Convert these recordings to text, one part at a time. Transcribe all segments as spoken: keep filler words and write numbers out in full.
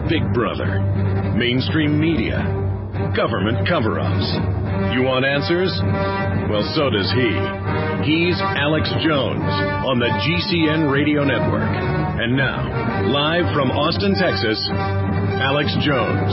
Big Brother, mainstream media, government cover-ups. You want answers? Well, so does he. He's Alex Jones on the G C N Radio Network. And now, live from Austin, Texas, Alex Jones.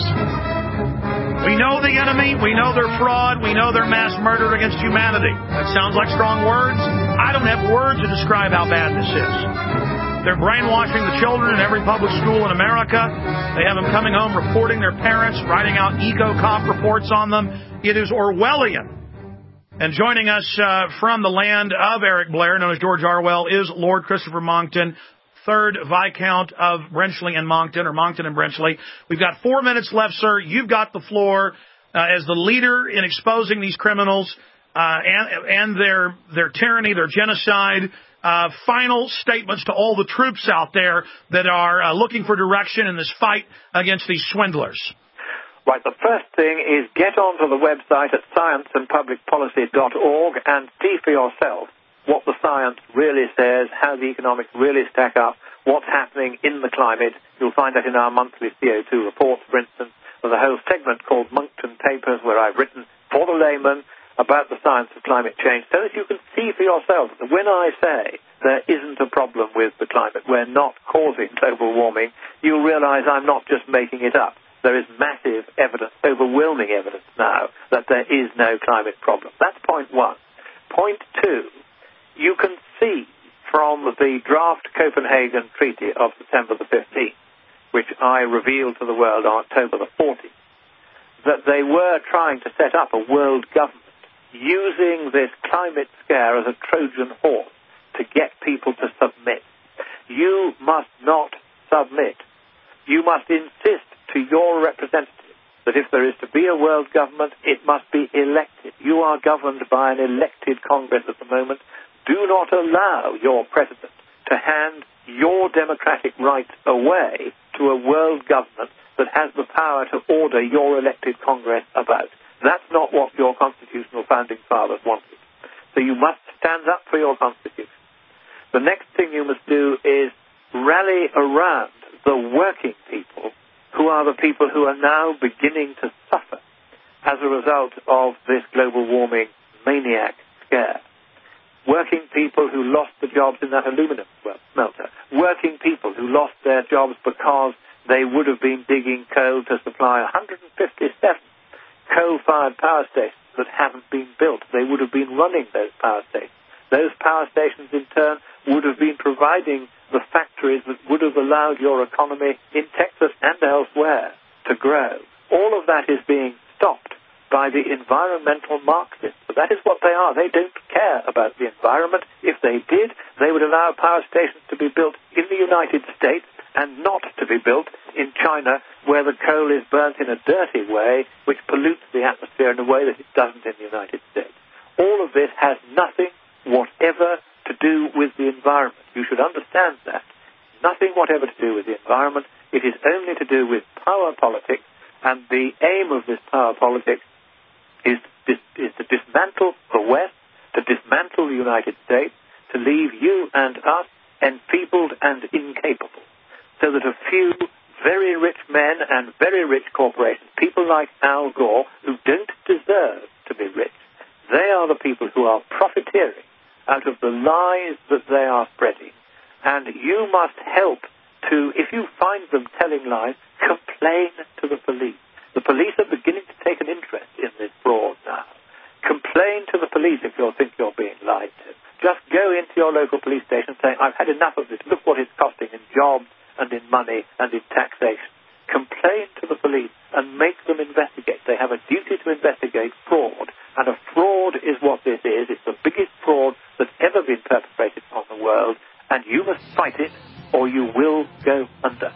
We know the enemy. We know they're fraud. We know they're mass murder against humanity. That sounds like strong words. I don't have words to describe how bad this is. They're brainwashing the children in every public school in America. They have them coming home reporting their parents, writing out eco-cop reports on them. It is Orwellian. And joining us uh, from the land of Eric Blair, known as George Orwell, is Lord Christopher Monckton, third Viscount of Brenchley and Monckton, or Monckton and Brenchley. We've got four minutes left, sir. You've got the floor uh, as the leader in exposing these criminals uh, and, and their their tyranny, their genocide. Uh, final statements to all the troops out there that are uh, looking for direction in this fight against these swindlers. Right, the first thing is get onto the website at science and public policy dot org and see for yourself what the science really says, how the economics really stack up, what's happening in the climate. You'll find that in our monthly C O two reports, for instance. There's a whole segment called Monckton Papers where I've written for the layman about the science of climate change so that you can see for yourself that when I say there isn't a problem with the climate, we're not causing global warming, you'll realize I'm not just making it up. There is massive evidence, overwhelming evidence now, that there is no climate problem. That's point one. Point two, you can see from the draft Copenhagen Treaty of September the fifteenth, which I revealed to the world on October the fourteenth, that they were trying to set up a world government using this climate scare as a Trojan horse to get people to submit. You must not submit. You must insist to your representatives that if there is to be a world government, it must be elected. You are governed by an elected Congress at the moment. Do not allow your president to hand your democratic rights away to a world government that has the power to order your elected Congress about. That's not what your constitutional founding fathers wanted. So you must stand up for your constitution. The next thing you must do is rally around the working people who are the people who are now beginning to suffer as a result of this global warming maniac scare. Working people who lost the jobs in that aluminum smelter. Working people who lost their jobs because they would have been digging coal to supply one hundred fifty-seven coal-fired power stations that haven't been built. They would have been running those power stations. Those power stations, in turn, would have been providing the factories that would have allowed your economy in Texas and elsewhere to grow. All of that is being stopped by the environmental Marxists. But that is what they are. They don't care about the environment. If they did, they would allow power stations to be built in the United States and not to be built in China, where the coal is burnt in a dirty way, which pollutes the atmosphere in a way that it doesn't in the United States. All of this has nothing whatever to do with the environment. You should understand that. Nothing whatever to do with the environment. It is only to do with power politics, and the aim of this power politics is, is, is to dismantle the West, to dismantle the United States, to leave you and us enfeebled and incapable, so that a few very rich men and very rich corporations, people like Al Gore, who don't deserve to be rich, they are the people who are profiteering out of the lies that they are spreading. And you must help to, if you find them telling lies, complain to the police. The police are beginning to take an interest in this fraud now. Complain to the police if you think you're being lied to. Just go into your local police station saying, I've had enough of this. Look what it's costing in jobs and in money and in taxation. Complain to the police and make them investigate. They have a duty to investigate fraud, and a fraud is what this is. It's the biggest fraud that's ever been perpetrated on the world, and you must fight it or you will go under.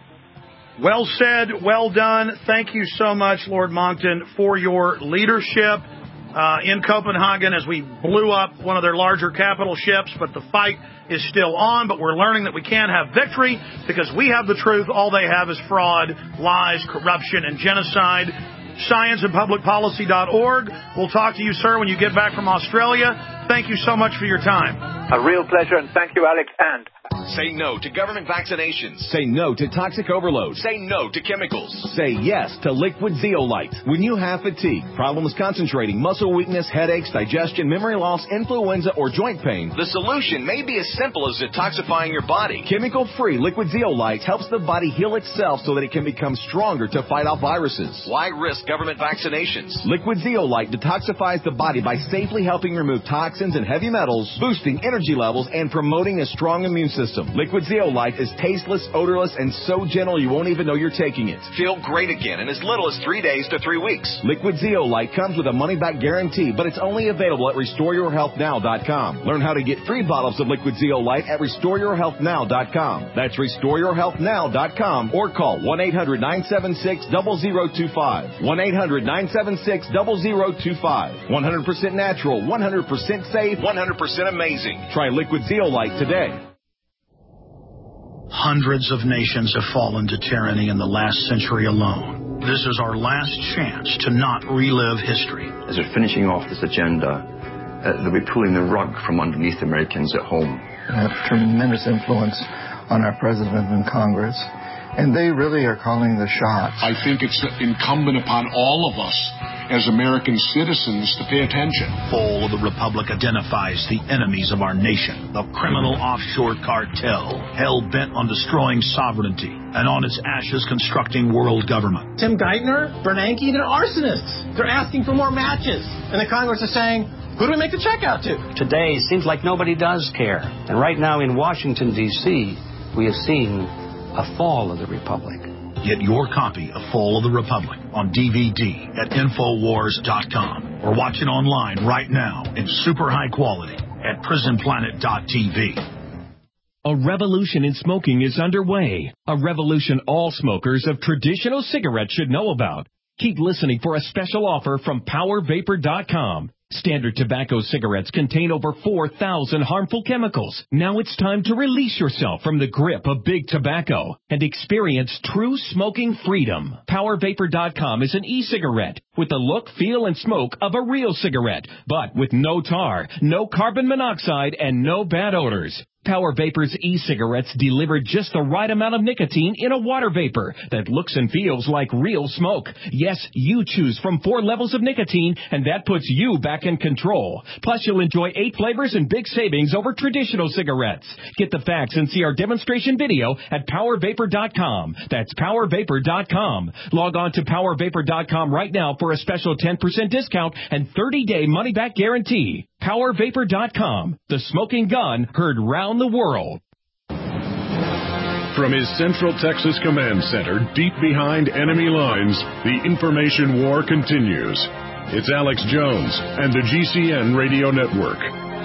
Well said, well done. Thank you so much, Lord Monckton, for your leadership uh, in Copenhagen as we blew up one of their larger capital ships, but the fight is still on, but we're learning that we can have victory because we have the truth. All they have is fraud, lies, corruption, and genocide. science and public policy dot org. We'll talk to you, sir, when you get back from Australia. Thank you so much for your time. A real pleasure, and thank you, Alex, and Say no to government vaccinations. Say no to toxic overload. Say no to chemicals. Say yes to Liquid Zeolite. When you have fatigue, problems concentrating, muscle weakness, headaches, digestion, memory loss, influenza, or joint pain, the solution may be as simple as detoxifying your body. Chemical-free Liquid Zeolite helps the body heal itself so that it can become stronger to fight off viruses. Why risk government vaccinations? Liquid Zeolite detoxifies the body by safely helping remove toxins and heavy metals, boosting energy levels, and promoting a strong immune system. Liquid Zeolite is tasteless, odorless, and so gentle you won't even know you're taking it. Feel great again in as little as three days to three weeks. Liquid Zeolite comes with a money-back guarantee, but it's only available at restore your health now dot com. Learn how to get free bottles of Liquid Zeolite at restore your health now dot com. That's restore your health now dot com or call one eight hundred nine seven six zero zero two five. one eight hundred nine seven six zero zero two five. one hundred percent natural, one hundred percent safe, one hundred percent amazing. Try Liquid Zeolite today. Hundreds of nations have fallen to tyranny in the last century alone. This is our last chance to not relive history. As we're finishing off this agenda, uh, they'll be pulling the rug from underneath Americans at home. They have tremendous influence on our president and Congress, and they really are calling the shots. I think it's incumbent upon all of us as American citizens to pay attention. Fall of the Republic identifies the enemies of our nation, the criminal offshore cartel, hell-bent on destroying sovereignty, and on its ashes constructing world government. Tim Geithner, Bernanke, they're arsonists. They're asking for more matches. And the Congress is saying, who do we make the check out to? Today, it seems like nobody does care. And right now in Washington, D C, we have seen a fall of the Republic. Get your copy of Fall of the Republic on D V D at Infowars dot com or watch it online right now in super high quality at Prison Planet dot T V. A revolution in smoking is underway. A revolution all smokers of traditional cigarettes should know about. Keep listening for a special offer from Power Vapor dot com. Standard tobacco cigarettes contain over four thousand harmful chemicals. Now it's time to release yourself from the grip of big tobacco and experience true smoking freedom. Power Vapor dot com is an e-cigarette with the look, feel, and smoke of a real cigarette, but with no tar, no carbon monoxide, and no bad odors. Power Vapor's e-cigarettes deliver just the right amount of nicotine in a water vapor that looks and feels like real smoke. Yes, you choose from four levels of nicotine, and that puts you back in control. Plus, you'll enjoy eight flavors and big savings over traditional cigarettes. Get the facts and see our demonstration video at Power Vapor dot com. That's Power Vapor dot com. Log on to Power Vapor dot com right now for a special ten percent discount and thirty-day money-back guarantee. Power Vapor dot com, the smoking gun heard round the world. From his Central Texas Command Center, deep behind enemy lines, the information war continues. It's Alex Jones and the G C N Radio Network.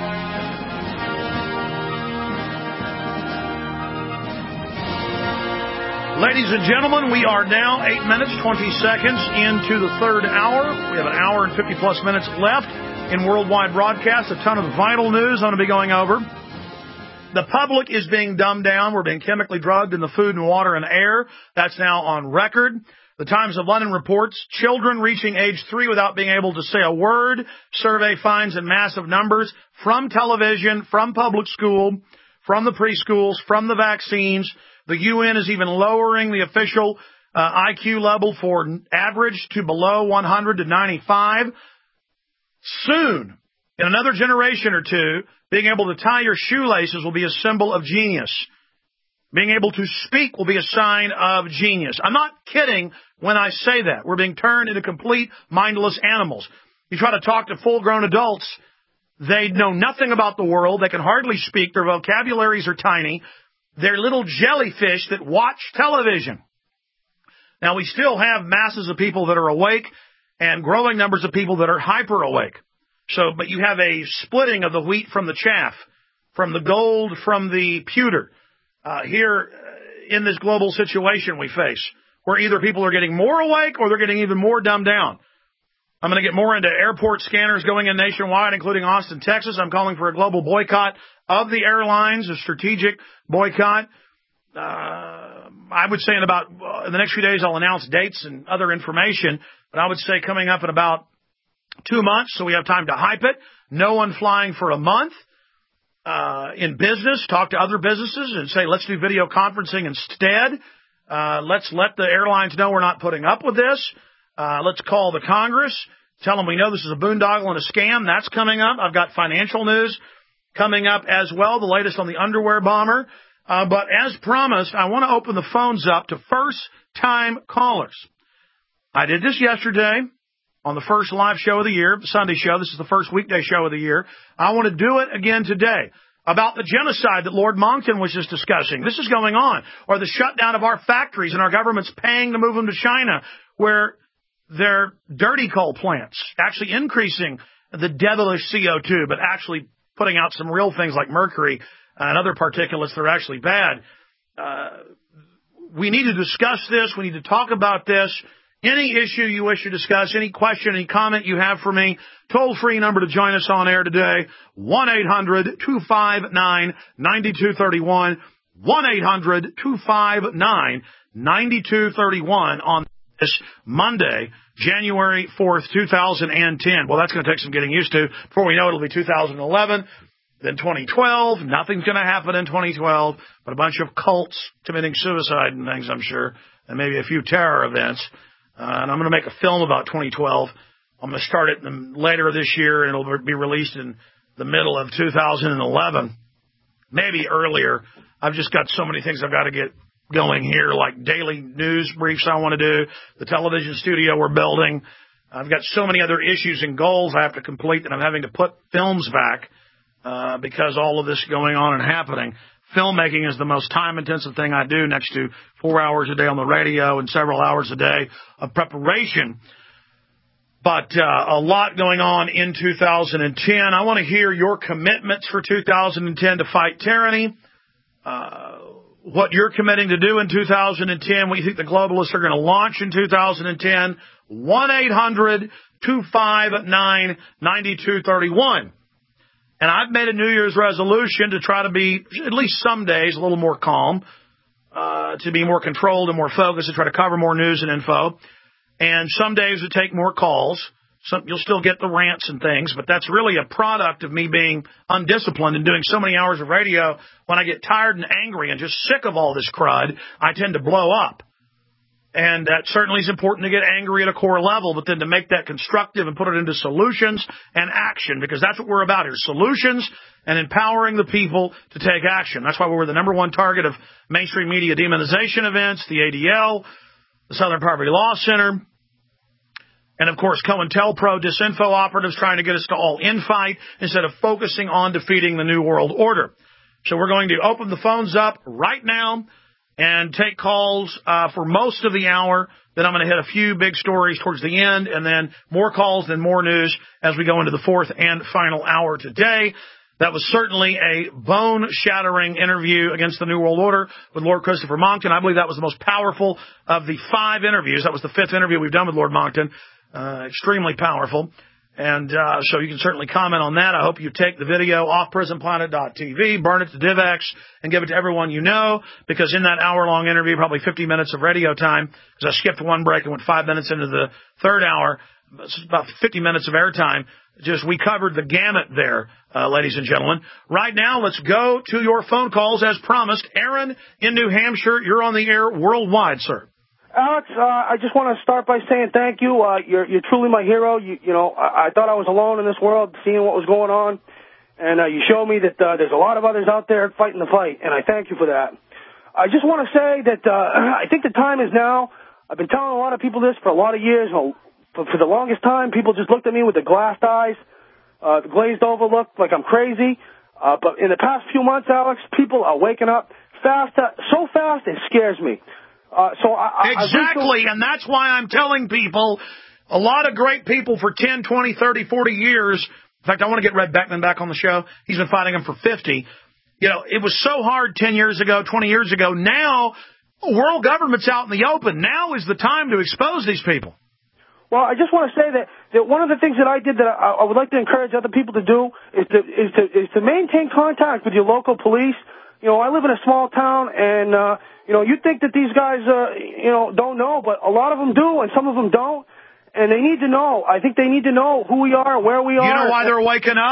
Ladies and gentlemen, we are now eight minutes, twenty seconds into the third hour. We have an hour and fifty plus minutes left in worldwide broadcast. A ton of vital news I'm going to be going over. The public is being dumbed down. We're being chemically drugged in the food and water and air. That's now on record. The Times of London reports children reaching age three without being able to say a word. Survey finds in massive numbers from television, from public school, from the preschools, from the vaccines. The U N is even lowering the official uh, I Q level for average to below one hundred to ninety-five. Soon, in another generation or two, being able to tie your shoelaces will be a symbol of genius. Being able to speak will be a sign of genius. I'm not kidding when I say that. We're being turned into complete mindless animals. You try to talk to full-grown adults, they know nothing about the world. They can hardly speak. Their vocabularies are tiny. They're little jellyfish that watch television. Now, we still have masses of people that are awake and growing numbers of people that are hyper awake. So, but you have a splitting of the wheat from the chaff, from the gold from the pewter. Uh, here in this global situation we face, where either people are getting more awake or they're getting even more dumbed down. I'm going to get more into airport scanners going in nationwide, including Austin, Texas. I'm calling for a global boycott of the airlines, a strategic boycott. Uh, I would say in about uh, in the next few days I'll announce dates and other information, but I would say coming up in about two months, so we have time to hype it. No one flying for a month. uh, in business, talk to other businesses and say, let's do video conferencing instead. Uh, let's let the airlines know we're not putting up with this. Uh, let's call the Congress, tell them we know this is a boondoggle and a scam. That's coming up. I've got financial news coming up as well, the latest on the underwear bomber. Uh, but as promised, I want to open the phones up to first-time callers. I did this yesterday on the first live show of the year, the Sunday show. This is the first weekday show of the year. I want to do it again today about the genocide that Lord Monckton was just discussing. This is going on. Or the shutdown of our factories and our government's paying to move them to China, where they're dirty coal plants, actually increasing the devilish C O two, but actually putting out some real things like mercury and other particulates that are actually bad. Uh, we need to discuss this. We need to talk about this. Any issue you wish to discuss, any question, any comment you have for me, toll-free number to join us on air today, one eight hundred two five nine nine two three one, one eight hundred two five nine nine two three one on this Monday, January fourth, two thousand ten. Well, that's going to take some getting used to. Before we know it, it'll be two thousand eleven, then twenty twelve. Nothing's going to happen in twenty twelve, but a bunch of cults committing suicide and things, I'm sure, and maybe a few terror events. Uh, and I'm going to make a film about twenty twelve. I'm going to start it in the, later this year, and it'll be released in the middle of two thousand eleven, maybe earlier. I've just got so many things I've got to get going here, like daily news briefs I want to do, the television studio we're building. I've got so many other issues and goals I have to complete that I'm having to put films back uh, because all of this going on and happening. Filmmaking is the most time-intensive thing I do, next to four hours a day on the radio and several hours a day of preparation. But uh, a lot going on in two thousand ten. I want to hear your commitments for two thousand ten to fight tyranny, uh, what you're committing to do in two thousand ten, what you think the globalists are going to launch in two thousand ten. one eight hundred two five nine nine two three one. And I've made a New Year's resolution to try to be, at least some days, a little more calm, uh, to be more controlled and more focused, to try to cover more news and info. And some days would take more calls. Some, you'll still get the rants and things, but that's really a product of me being undisciplined and doing so many hours of radio. When I get tired and angry and just sick of all this crud, I tend to blow up. And that certainly is important to get angry at a core level, but then to make that constructive and put it into solutions and action, because that's what we're about here, solutions and empowering the people to take action. That's why we were the number one target of mainstream media demonization events, the A D L, the Southern Poverty Law Center, and, of course, COINTELPRO disinfo operatives trying to get us to all infight instead of focusing on defeating the New World Order. So we're going to open the phones up right now and take calls uh, for most of the hour. Then I'm going to hit a few big stories towards the end, and then more calls and more news as we go into the fourth and final hour today. That was certainly a bone-shattering interview against the New World Order with Lord Christopher Monckton. I believe that was the most powerful of the five interviews. That was the fifth interview we've done with Lord Monckton. Uh, extremely powerful. And uh, so you can certainly comment on that. I hope you take the video off prison planet dot t v, burn it to DivX, and give it to everyone you know, because in that hour-long interview, probably fifty minutes of radio time, because I skipped one break and went five minutes into the third hour, about fifty minutes of airtime. Just we covered the gamut there, uh, ladies and gentlemen. Right now, let's go to your phone calls as promised. Aaron in New Hampshire, you're on the air worldwide, sir. Alex, uh, I just want to start by saying thank you. Uh, you're, you're truly my hero. You, you know, I, I thought I was alone in this world, seeing what was going on, and uh, you showed me that uh, there's a lot of others out there fighting the fight, and I thank you for that. I just want to say that uh, I think the time is now. I've been telling a lot of people this for a lot of years. For, for the longest time, people just looked at me with the glassed eyes, uh, the glazed-over look, like I'm crazy. Uh, but in the past few months, Alex, people are waking up fast, uh, so fast it scares me. Uh, so I, exactly, I and that's why I'm telling people, a lot of great people for ten, twenty, thirty, forty years. In fact, I want to get Red Beckman back on the show. He's been fighting him for fifty. You know, it was so hard ten years ago, twenty years ago. Now, world government's out in the open. Now is the time to expose these people. Well, I just want to say that, that one of the things that I did that I, I would like to encourage other people to do is to, is to, is to maintain contact with your local police. You know, I live in a small town, and, uh, you know, you think that these guys, uh, you know, don't know, but a lot of them do, and some of them don't, and they need to know. I think they need to know who we are, where we are. You know why they're waking up?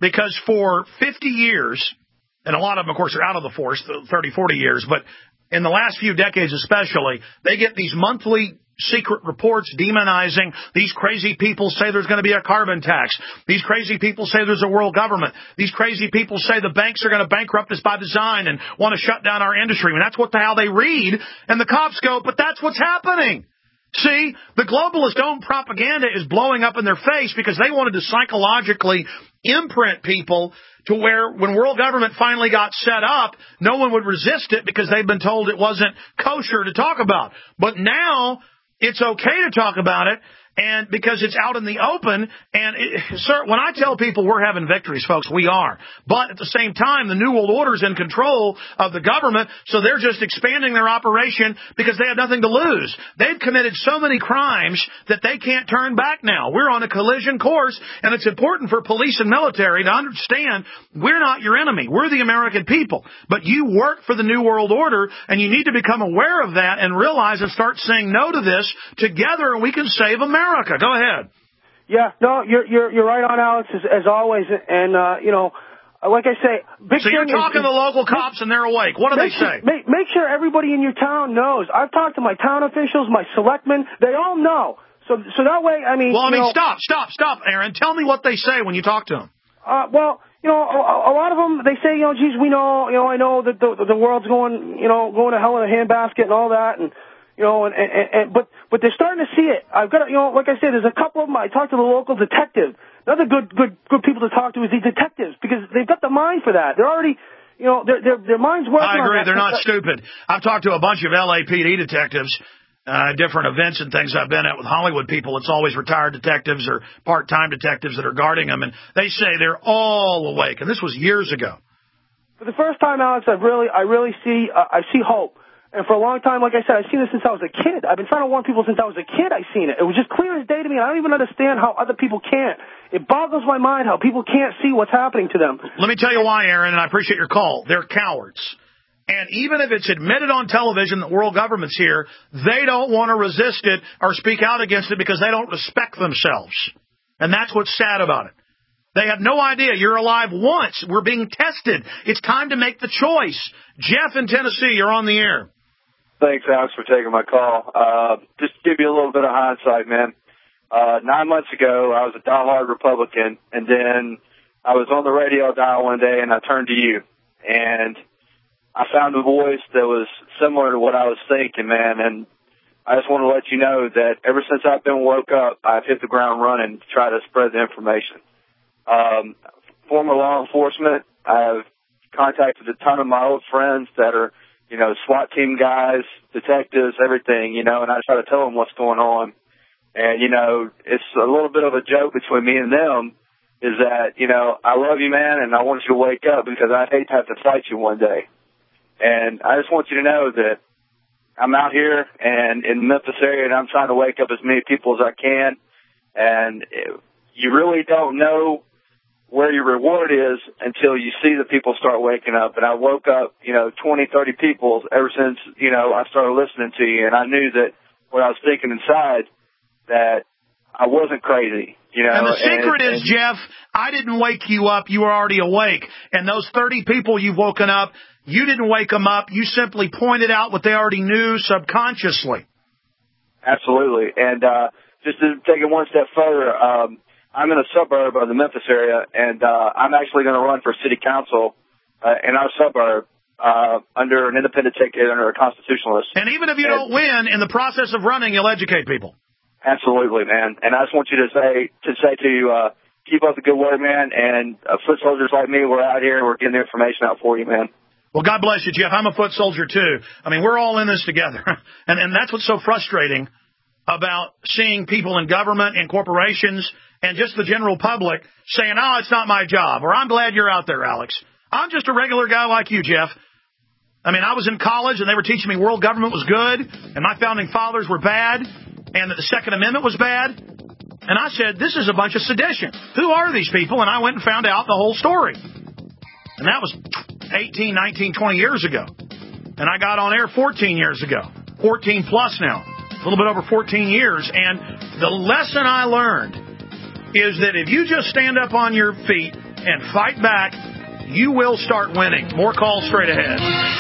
Because for fifty years, and a lot of them, of course, are out of the force, thirty, forty years, but in the last few decades especially, they get these monthly secret reports demonizing these crazy people say there's going to be a carbon tax. These crazy people say there's a world government. These crazy people say the banks are going to bankrupt us by design and want to shut down our industry. I mean, that's what the hell they read. And the cops go, but that's what's happening. See, the globalist own propaganda is blowing up in their face because they wanted to psychologically imprint people to where when world government finally got set up, no one would resist it because they've been told it wasn't kosher to talk about. But now it's okay to talk about it, and because it's out in the open. And, it, sir, when I tell people we're having victories, folks, we are. But at the same time, the New World Order is in control of the government, so they're just expanding their operation because they have nothing to lose. They've committed so many crimes that they can't turn back now. We're on a collision course, and it's important for police and military to understand we're not your enemy. We're the American people. But you work for the New World Order, and you need to become aware of that and realize and start saying no to this together, and we can save America. America. Go ahead. Yeah, no, you're you're you're right on, Alex, as, as always. And uh, you know, like I say, big so you're talking is, to the local cops and they're awake. What do they say? Sure, make, make sure everybody in your town knows. I've talked to my town officials, my selectmen. They all know. So so that way, I mean. Well, I mean, you know, stop, stop, stop, Aaron. Tell me what they say when you talk to them. Uh, well, you know, a, a lot of them, they say, you know, geez, we know, you know, I know that the the world's going, you know, going to hell in a handbasket and all that, and. You know, and, and, and but but they're starting to see it. I've got, you know, like I said, there's a couple of them. I talked to the local detective. Another good good good people to talk to is the detectives because they've got the mind for that. They're already, you know, their their their mind's working. I agree. On that. They're not stupid. I've talked to a bunch of L A P D detectives, uh, different events and things I've been at with Hollywood people. It's always retired detectives or part-time detectives that are guarding them, and they say they're all awake. And this was years ago. For the first time, Alex, I really I really see uh, I see hope. And for a long time, like I said, I've seen this since I was a kid. I've been trying to warn people since I was a kid. I've seen it. It was just clear as day to me. I don't even understand how other people can't. It boggles my mind how people can't see what's happening to them. Let me tell you why, Aaron, and I appreciate your call. They're cowards. And even if it's admitted on television that world government's here, they don't want to resist it or speak out against it because they don't respect themselves. And that's what's sad about it. They have no idea. You're alive once. We're being tested. It's time to make the choice. Jeff in Tennessee, you're on the air. Thanks, Alex, for taking my call. Uh, just to give you a little bit of hindsight, man. Uh, nine months ago, I was a diehard Republican, and then I was on the radio dial one day, and I turned to you. And I found a voice that was similar to what I was thinking, man. And I just want to let you know that ever since I've been woke up, I've hit the ground running to try to spread the information. Um, former law enforcement, I've contacted a ton of my old friends that are, you know, SWAT team guys, detectives, everything, you know, and I try to tell them what's going on. And, you know, it's a little bit of a joke between me and them is that, you know, I love you, man, and I want you to wake up because I'd hate to have to fight you one day. And I just want you to know that I'm out here and in the Memphis area, and I'm trying to wake up as many people as I can. And you really don't know where your reward is until you see the people start waking up. And I woke up, you know, twenty, thirty people ever since, you know, I started listening to you. And I knew that what I was thinking inside, that I wasn't crazy, you know. And the secret and, is, and, Jeff, I didn't wake you up. You were already awake. And those thirty people you've woken up, you didn't wake them up. You simply pointed out what they already knew subconsciously. Absolutely. And uh, just to take it one step further, um, I'm in a suburb of the Memphis area, and uh, I'm actually going to run for city council uh, in our suburb uh, under an independent ticket, under a constitutionalist. And even if you and, don't win, in the process of running, you'll educate people. Absolutely, man. And I just want you to say to say to you, uh, keep up the good work, man. And uh, foot soldiers like me, we're out here, we're getting the information out for you, man. Well, God bless you, Jeff. I'm a foot soldier, too. I mean, we're all in this together. and, and that's what's so frustrating about seeing people in government and corporations and just the general public saying, oh, it's not my job, or I'm glad you're out there, Alex. I'm just a regular guy like you, Jeff. I mean, I was in college, and they were teaching me world government was good, and my founding fathers were bad, and that the Second Amendment was bad. And I said, this is a bunch of sedition. Who are these people? And I went and found out the whole story. And that was eighteen, nineteen, twenty years ago. And I got on air fourteen years ago, fourteen plus now, a little bit over fourteen years. And the lesson I learned is that if you just stand up on your feet and fight back. You will start winning. More calls straight ahead.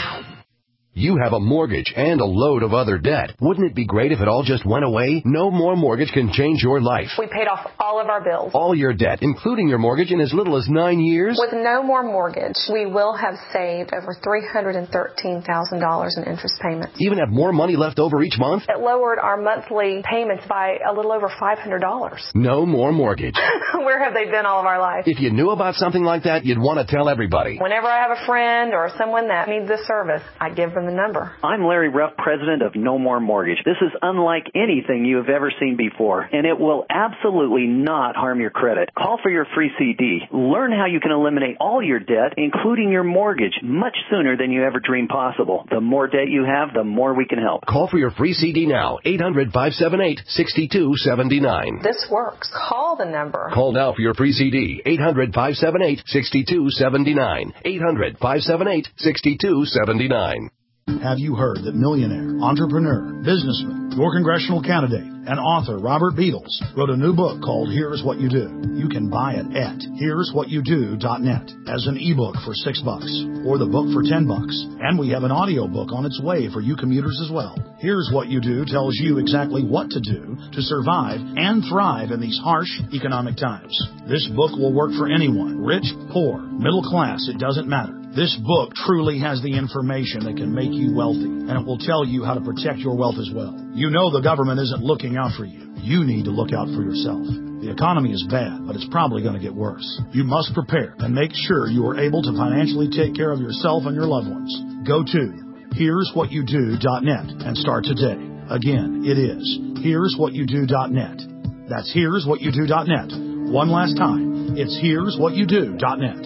You have a mortgage and a load of other debt. Wouldn't it be great if it all just went away? No More Mortgage can change your life. We paid off all of our bills. All your debt, including your mortgage, in as little as nine years? With No More Mortgage, we will have saved over three hundred thirteen thousand dollars in interest payments. Even have more money left over each month? It lowered our monthly payments by a little over five hundred dollars. No More Mortgage. Where have they been all of our life? If you knew about something like that, you'd want to tell everybody. Whenever I have a friend or someone that needs this service, I give them the number. I'm Larry Ruff, president of No More Mortgage. This is unlike anything you have ever seen before, and it will absolutely not harm your credit. Call for your free C D. Learn how you can eliminate all your debt, including your mortgage, much sooner than you ever dreamed possible. The more debt you have, the more we can help. Call for your free C D now, eight hundred, five seven eight, six two seven nine. This works. Call the number. Call now for your free C D, eight hundred, five seven eight, six two seven nine, eight hundred, five seven eight, six two seven nine. Have you heard that millionaire, entrepreneur, businessman, your congressional candidate, and author Robert Beatles wrote a new book called Here's What You Do? You can buy it at here's what you do dot net as an ebook for six bucks or the book for ten bucks. And we have an audio book on its way for you commuters as well. Here's What You Do tells you exactly what to do to survive and thrive in these harsh economic times. This book will work for anyone, rich, poor, middle class, it doesn't matter. This book truly has the information that can make you wealthy, and it will tell you how to protect your wealth as well. You know the government isn't looking out for you. You need to look out for yourself. The economy is bad, but it's probably going to get worse. You must prepare and make sure you are able to financially take care of yourself and your loved ones. Go to here's what you do dot net and start today. Again, it is here's what you do dot net. That's here's what you do dot net. One last time, it's here's what you do dot net.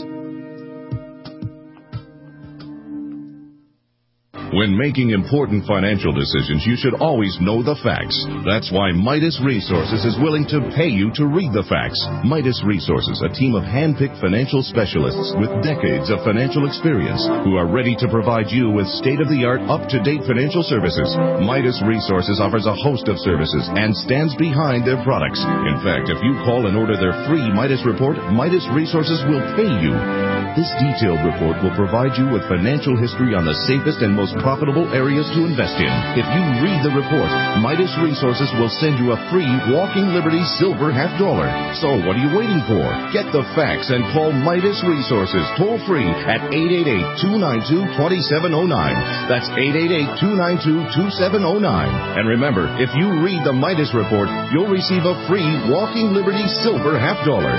When making important financial decisions, you should always know the facts. That's why Midas Resources is willing to pay you to read the facts. Midas Resources, a team of hand-picked financial specialists with decades of financial experience who are ready to provide you with state-of-the-art, up-to-date financial services. Midas Resources offers a host of services and stands behind their products. In fact, if you call and order their free Midas report, Midas Resources will pay you. This detailed report will provide you with financial history on the safest and most profitable areas to invest in. If you read the report, Midas Resources will send you a free Walking Liberty Silver half dollar. So what are you waiting for? Get the facts and call Midas Resources toll free at eight eight eight, two nine two, two seven zero nine. That's eight eight eight, two nine two, two seven zero nine. And remember, if you read the Midas report, you'll receive a free Walking Liberty Silver half dollar.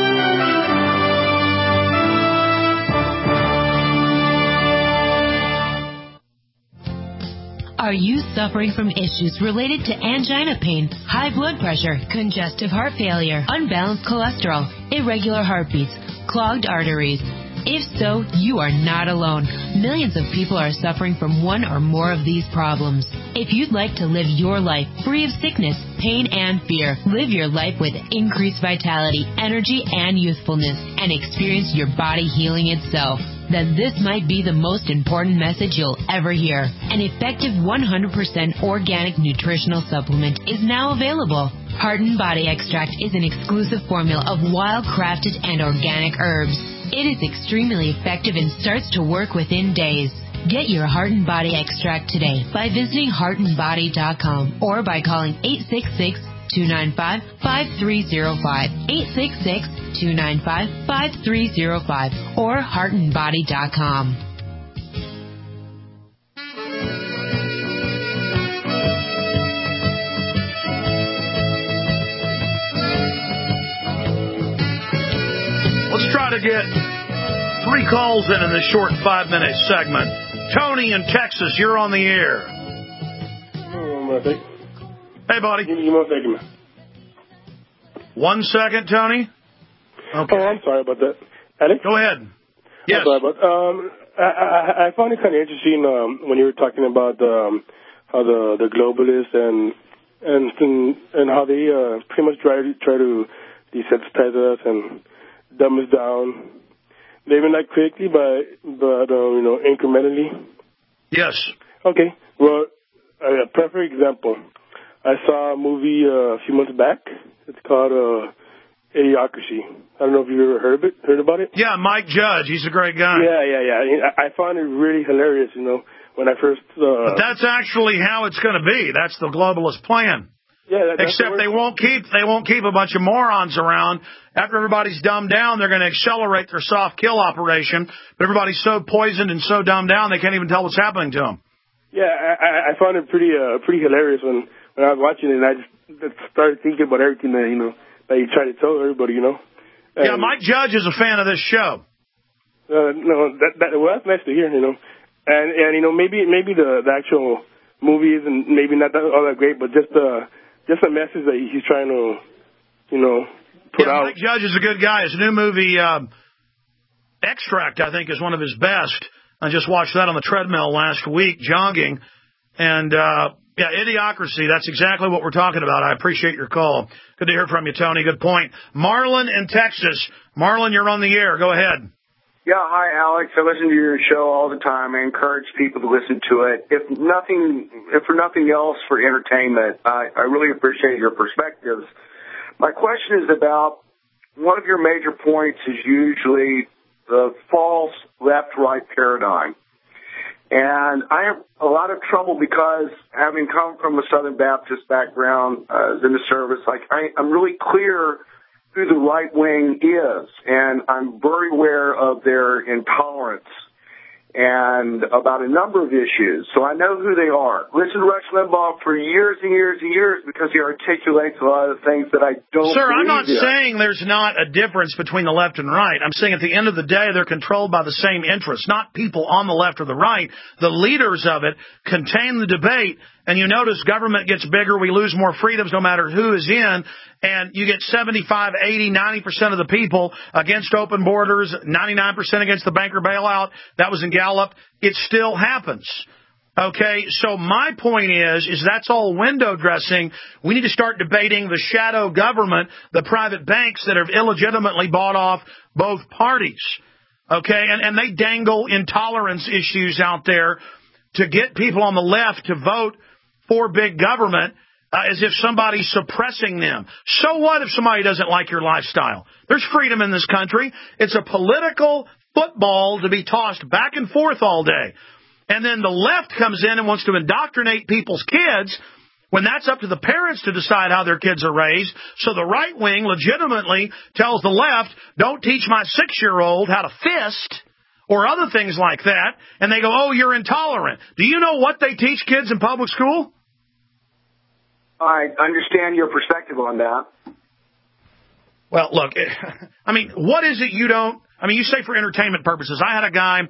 Are you suffering from issues related to angina pain, high blood pressure, congestive heart failure, unbalanced cholesterol, irregular heartbeats, clogged arteries? If so, you are not alone. Millions of people are suffering from one or more of these problems. If you'd like to live your life free of sickness, pain, and fear, live your life with increased vitality, energy, and youthfulness, and experience your body healing itself, then this might be the most important message you'll ever hear. An effective one hundred percent organic nutritional supplement is now available. Heart and Body Extract is an exclusive formula of wild-crafted and organic herbs. It is extremely effective and starts to work within days. Get your Heart and Body Extract today by visiting heart and body dot com or by calling eight six six, two nine five, five three zero five, eight six six, two nine five, five three zero five, or heart and body dot com. Let's try to get three calls in in this short five-minute segment. Tony in Texas, you're on the air. Hey, buddy. Give me one second. One second, Tony. Okay. Oh, I'm sorry about that. Alex? Go ahead. Yes. I'm sorry about, um, I, I, I found it kind of interesting um, when you were talking about um, how the, the globalists and and and how they uh, pretty much try to, try to desensitize us and dumb us down. Maybe not quickly, but, but um, you know, incrementally. Yes. Okay. Well, a perfect example. I saw a movie uh, a few months back. It's called uh, Idiocracy. I don't know if you've ever heard of it, heard about it. Yeah, Mike Judge. He's a great guy. Yeah, yeah, yeah. I, I found it really hilarious, you know, when I first... Uh, but that's actually how it's going to be. That's the globalist plan. Yeah, that, Except they won't keep they won't keep a bunch of morons around. After everybody's dumbed down, they're going to accelerate their soft kill operation. But everybody's so poisoned and so dumbed down, they can't even tell what's happening to them. Yeah, I, I found it pretty uh, pretty hilarious when, when I was watching it, and I just started thinking about everything that, you know, that you try to tell everybody, you know. And, yeah, Mike Judge is a fan of this show. Uh, no, that, that well, that's nice to hear, you know. And and you know, maybe maybe the, the actual movie isn't maybe not that, all that great, but just uh just a message that he's trying to, you know, put yeah, out. Mike Judge is a good guy. His new movie, um, Extract, I think, is one of his best. I just watched that on the treadmill last week, jogging. And, uh, yeah, Idiocracy, that's exactly what we're talking about. I appreciate your call. Good to hear from you, Tony. Good point. Marlon in Texas. Marlon, you're on the air. Go ahead. Yeah, hi, Alex. I listen to your show all the time. I encourage people to listen to it. If nothing, if for nothing else, for entertainment, I, I really appreciate your perspectives. My question is about one of your major points is usually the false left-right paradigm. And I have a lot of trouble because having come from a Southern Baptist background, uh, in the service, like I, I'm really clear who the right wing is, and I'm very aware of their intolerance and about a number of issues. So I know who they are. Listen to Rush Limbaugh for years and years and years because he articulates a lot of things that I don't Sir, I'm not in. saying there's not a difference between the left and right. I'm saying at the end of the day, they're controlled by the same interests, not people on the left or the right. The leaders of it contain the debate, and you notice government gets bigger, we lose more freedoms no matter who is in, and you get seventy-five, eighty, ninety percent of the people against open borders, ninety-nine percent against the banker bailout. That was in Gallup. It still happens. Okay, so my point is, is that's all window dressing. We need to start debating the shadow government, the private banks that have illegitimately bought off both parties. Okay, and, and they dangle intolerance issues out there to get people on the left to vote for big government uh, as if somebody's suppressing them. So what if somebody doesn't like your lifestyle? There's freedom in this country. It's a political football to be tossed back and forth all day. And then the left comes in and wants to indoctrinate people's kids when that's up to the parents to decide how their kids are raised. So the right wing legitimately tells the left, don't teach my six-year-old how to fist or other things like that. And they go, oh, you're intolerant. Do you know what they teach kids in public school? I understand your perspective on that. Well, look, I mean, what is it you don't, I mean, you say for entertainment purposes. I had a guy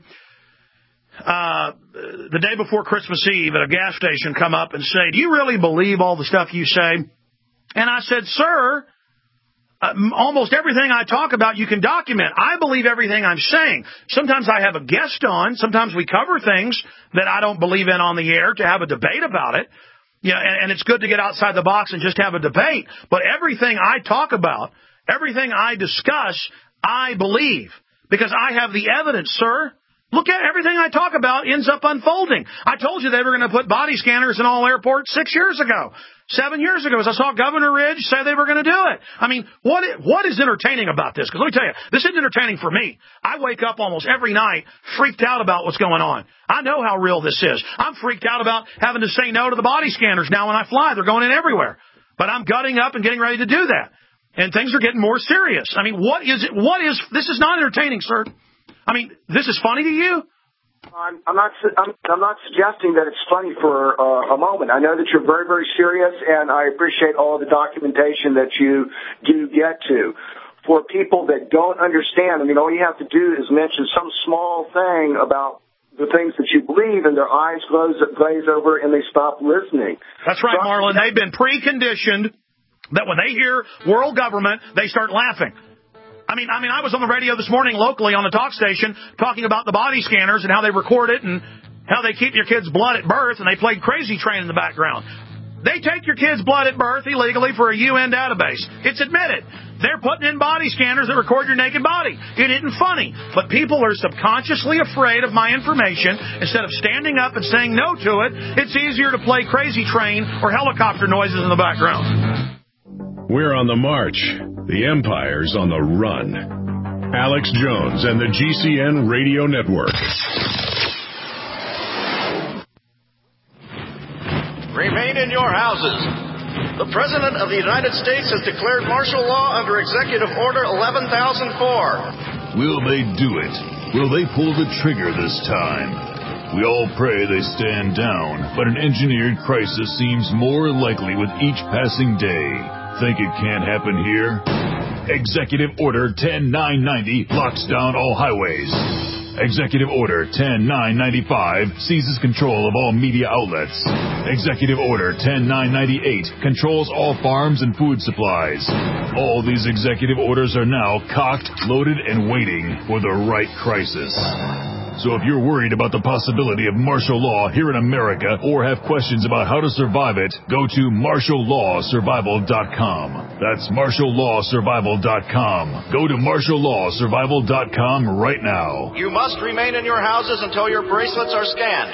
uh, the day before Christmas Eve at a gas station come up and say, do you really believe all the stuff you say? And I said, sir, uh, almost everything I talk about you can document. I believe everything I'm saying. Sometimes I have a guest on. Sometimes we cover things that I don't believe in on the air to have a debate about it. Yeah, and, and it's good to get outside the box and just have a debate. But everything I talk about, everything I discuss, I believe. Because I have the evidence, sir. Look at everything I talk about ends up unfolding. I told you they were going to put body scanners in all airports six years ago. Seven years ago, as I saw Governor Ridge say they were going to do it. I mean, what what is entertaining about this? Because let me tell you, this isn't entertaining for me. I wake up almost every night freaked out about what's going on. I know how real this is. I'm freaked out about having to say no to the body scanners now when I fly. They're going in everywhere. But I'm gutting up and getting ready to do that. And things are getting more serious. I mean, what is it? What is, this is not entertaining, sir. I mean, this is funny to you? I'm, I'm not. I'm, I'm not suggesting that it's funny for uh, a moment. I know that you're very, very serious, and I appreciate all the documentation that you do get to. For people that don't understand, I mean, all you have to do is mention some small thing about the things that you believe, and their eyes glaze, glaze over, and they stop listening. That's right, so, Marlon. They've been preconditioned that when they hear world government, they start laughing. I mean, I mean, I was on the radio this morning locally on the talk station talking about the body scanners and how they record it and how they keep your kid's blood at birth, and they played Crazy Train in the background. They take your kid's blood at birth illegally for a U N database. It's admitted. They're putting in body scanners that record your naked body. It isn't funny, but people are subconsciously afraid of my information. Instead of standing up and saying no to it, it's easier to play Crazy Train or helicopter noises in the background. We're on the march. The empire's on the run. Alex Jones and the G C N Radio Network. Remain in your houses. The President of the United States has declared martial law under Executive Order eleven thousand four. Will they do it? Will they pull the trigger this time? We all pray they stand down, but an engineered crisis seems more likely with each passing day. Think it can't happen here? Executive Order ten nine ninety locks down all highways. Executive Order ten nine ninety-five seizes control of all media outlets. Executive Order ten nine ninety-eight controls all farms and food supplies. All these executive orders are now cocked, loaded, and waiting for the right crisis. So if you're worried about the possibility of martial law here in America or have questions about how to survive it, go to martial law survival dot com. That's martial law survival dot com. Go to martial law survival dot com right now. You must remain in your houses until your bracelets are scanned.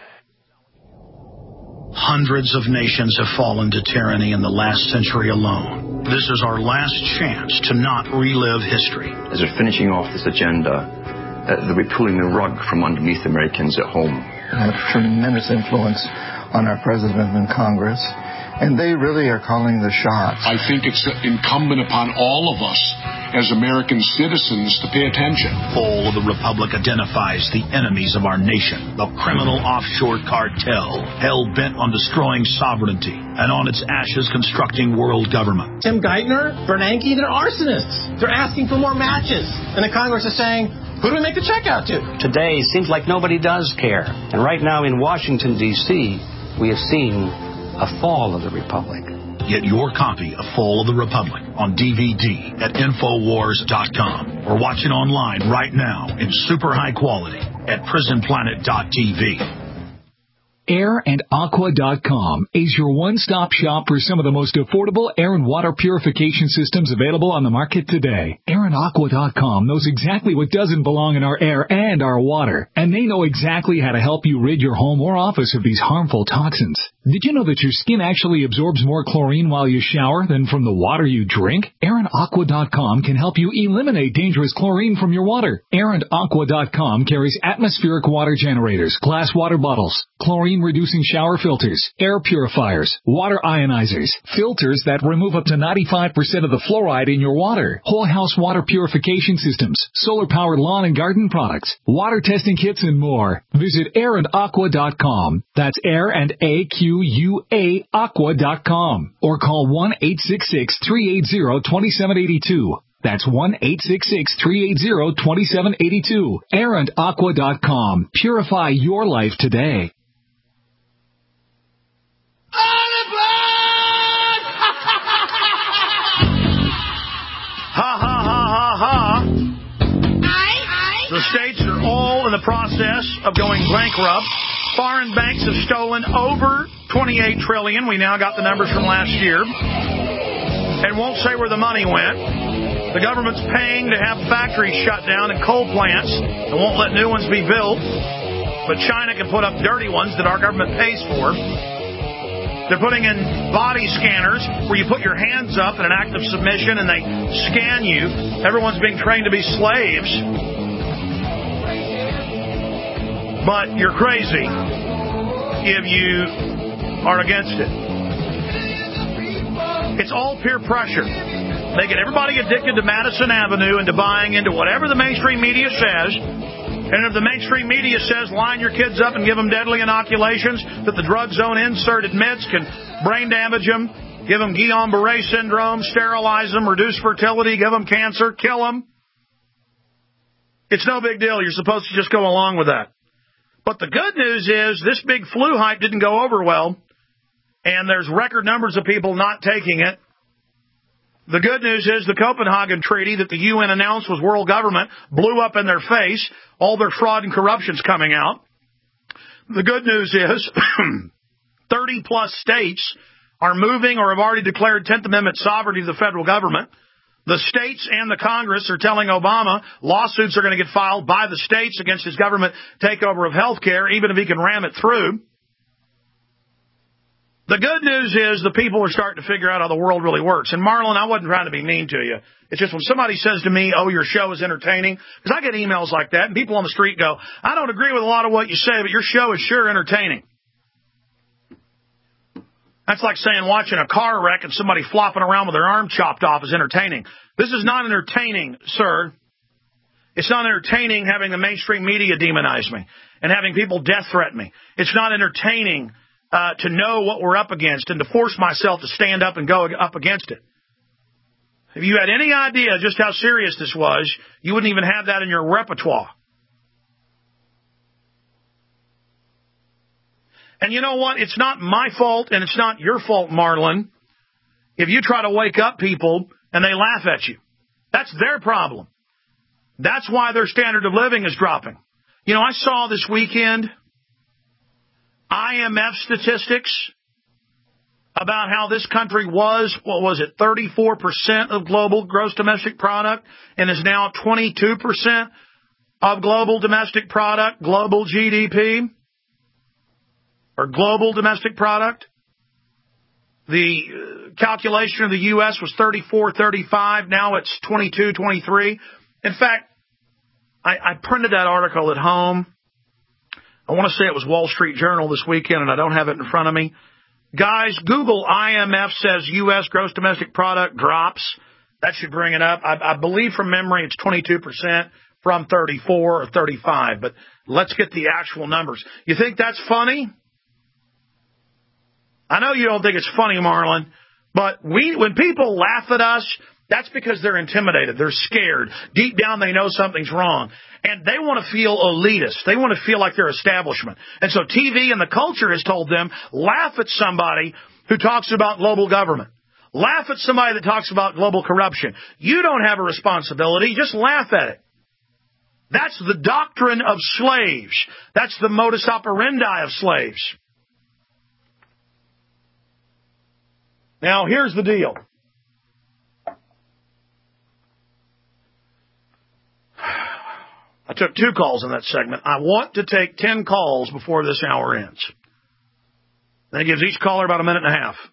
Hundreds of nations have fallen to tyranny in the last century alone. This is our last chance to not relive history. As we're finishing off this agenda, Uh, they'll be pulling the rug from underneath Americans at home. They have tremendous influence on our president and Congress, and they really are calling the shots. I think it's incumbent upon all of us as American citizens to pay attention. Fall of the Republic identifies the enemies of our nation, the criminal offshore cartel, hell-bent on destroying sovereignty, and on its ashes constructing world government. Tim Geithner, Bernanke, they're arsonists. They're asking for more matches. And the Congress is saying, who do we make the check out to? Today seems like nobody does care. And right now in Washington, D C, we have seen a fall of the Republic. Get your copy of Fall of the Republic on D V D at Infowars dot com or watch it online right now in super high quality at Prison Planet dot T V. air and aqua dot com is your one-stop shop for some of the most affordable air and water purification systems available on the market today. air and aqua dot com knows exactly what doesn't belong in our air and our water, and they know exactly how to help you rid your home or office of these harmful toxins. Did you know that your skin actually absorbs more chlorine while you shower than from the water you drink? air and aqua dot com can help you eliminate dangerous chlorine from your water. air and aqua dot com carries atmospheric water generators, glass water bottles, chlorine-reducing shower filters, air purifiers, water ionizers, filters that remove up to ninety-five percent of the fluoride in your water, whole house water purification systems, solar-powered lawn and garden products, water testing kits, and more. Visit air and aqua dot com. That's air and A Q U A aqua dot com. Or call one eight six six, three eight zero, two seven eight two. That's one eight six six, three eight zero, two seven eight two. air and aqua dot com. Purify your life today. Ha ha ha ha ha. The states are all in the process of going bankrupt. Foreign banks have stolen over twenty-eight trillion dollars. We now got the numbers from last year. And won't say where the money went. The government's paying to have factories shut down and coal plants and won't let new ones be built. But China can put up dirty ones that our government pays for. They're putting in body scanners where you put your hands up in an act of submission and they scan you. Everyone's being trained to be slaves. But you're crazy if you are against it. It's all peer pressure. They get everybody addicted to Madison Avenue and to buying into whatever the mainstream media says. And if the mainstream media says line your kids up and give them deadly inoculations, that the drug zone insert admits can brain damage them, give them Guillain-Barré syndrome, sterilize them, reduce fertility, give them cancer, kill them. It's no big deal. You're supposed to just go along with that. But the good news is this big flu hype didn't go over well, and there's record numbers of people not taking it. The good news is the Copenhagen Treaty that the U N announced was world government blew up in their face. All their fraud and corruption's coming out. The good news is thirty-plus states are moving or have already declared tenth Amendment sovereignty of the federal government. The states and the Congress are telling Obama lawsuits are going to get filed by the states against his government takeover of health care, even if he can ram it through. The good news is the people are starting to figure out how the world really works. And, Marlon, I wasn't trying to be mean to you. It's just when somebody says to me, oh, your show is entertaining, because I get emails like that, and people on the street go, I don't agree with a lot of what you say, but your show is sure entertaining. That's like saying watching a car wreck and somebody flopping around with their arm chopped off is entertaining. This is not entertaining, sir. It's not entertaining having the mainstream media demonize me and having people death threaten me. It's not entertaining uh, to know what we're up against and to force myself to stand up and go up against it. If you had any idea just how serious this was, you wouldn't even have that in your repertoire. And you know what? It's not my fault and it's not your fault, Marlon, if you try to wake up people and they laugh at you. That's their problem. That's why their standard of living is dropping. You know, I saw this weekend I M F statistics about how this country was, what was it, thirty-four percent of global gross domestic product and is now twenty-two percent of global domestic product, global G D P. Or global domestic product. The uh, calculation of the U S was thirty-four, thirty-five. Now it's twenty-two, twenty-three. In fact, I, I printed that article at home. I want to say it was Wall Street Journal this weekend, and I don't have it in front of me. Guys, Google I M F says U S gross domestic product drops. That should bring it up. I, I believe from memory it's twenty-two percent from thirty-four or thirty-five. But let's get the actual numbers. You think that's funny? I know you don't think it's funny, Marlon, but we, when people laugh at us, that's because they're intimidated. They're scared. Deep down, they know something's wrong. And they want to feel elitist. They want to feel like they're establishment. And so T V and the culture has told them, laugh at somebody who talks about global government. Laugh at somebody that talks about global corruption. You don't have a responsibility. Just laugh at it. That's the doctrine of slaves. That's the modus operandi of slaves. Now, here's the deal. I took two calls in that segment. I want to take ten calls before this hour ends. Then it gives each caller about a minute and a half.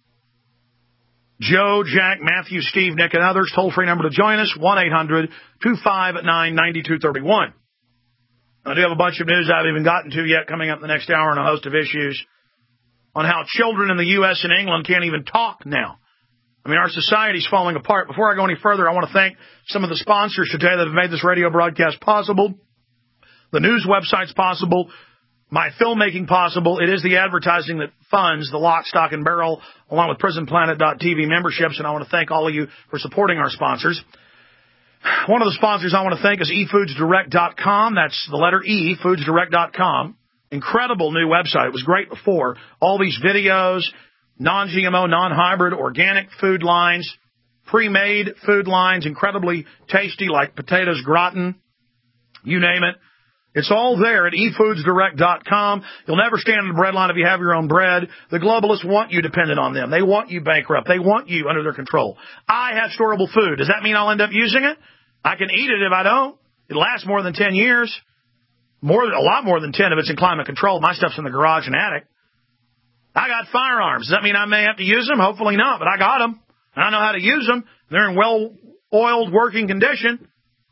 Joe, Jack, Matthew, Steve, Nick, and others, toll-free number to join us, one eight hundred two five nine nine two three one. I do have a bunch of news I haven't even gotten to yet coming up in the next hour and a host of issues on how children in the U S and England can't even talk now. I mean, our society's falling apart. Before I go any further, I want to thank some of the sponsors today that have made this radio broadcast possible. The news website's possible. My filmmaking possible. It is the advertising that funds the Lock, Stock, and Barrel, along with prison planet dot t v memberships, and I want to thank all of you for supporting our sponsors. One of the sponsors I want to thank is e foods direct dot com. That's the letter E, foods direct dot com. Incredible new website. It was great before. All these videos, non-G M O, non-hybrid, organic food lines, pre-made food lines, incredibly tasty like potatoes gratin, you name it. It's all there at e foods direct dot com. You'll never stand in the bread line if you have your own bread. The globalists want you dependent on them. They want you bankrupt. They want you under their control. I have storable food. Does that mean I'll end up using it? I can eat it if I don't. It lasts more than ten years. More than, a lot more than ten if it's in climate control. My stuff's in the garage and attic. I got firearms. Does that mean I may have to use them? Hopefully not, but I got them. And I know how to use them. They're in well-oiled working condition.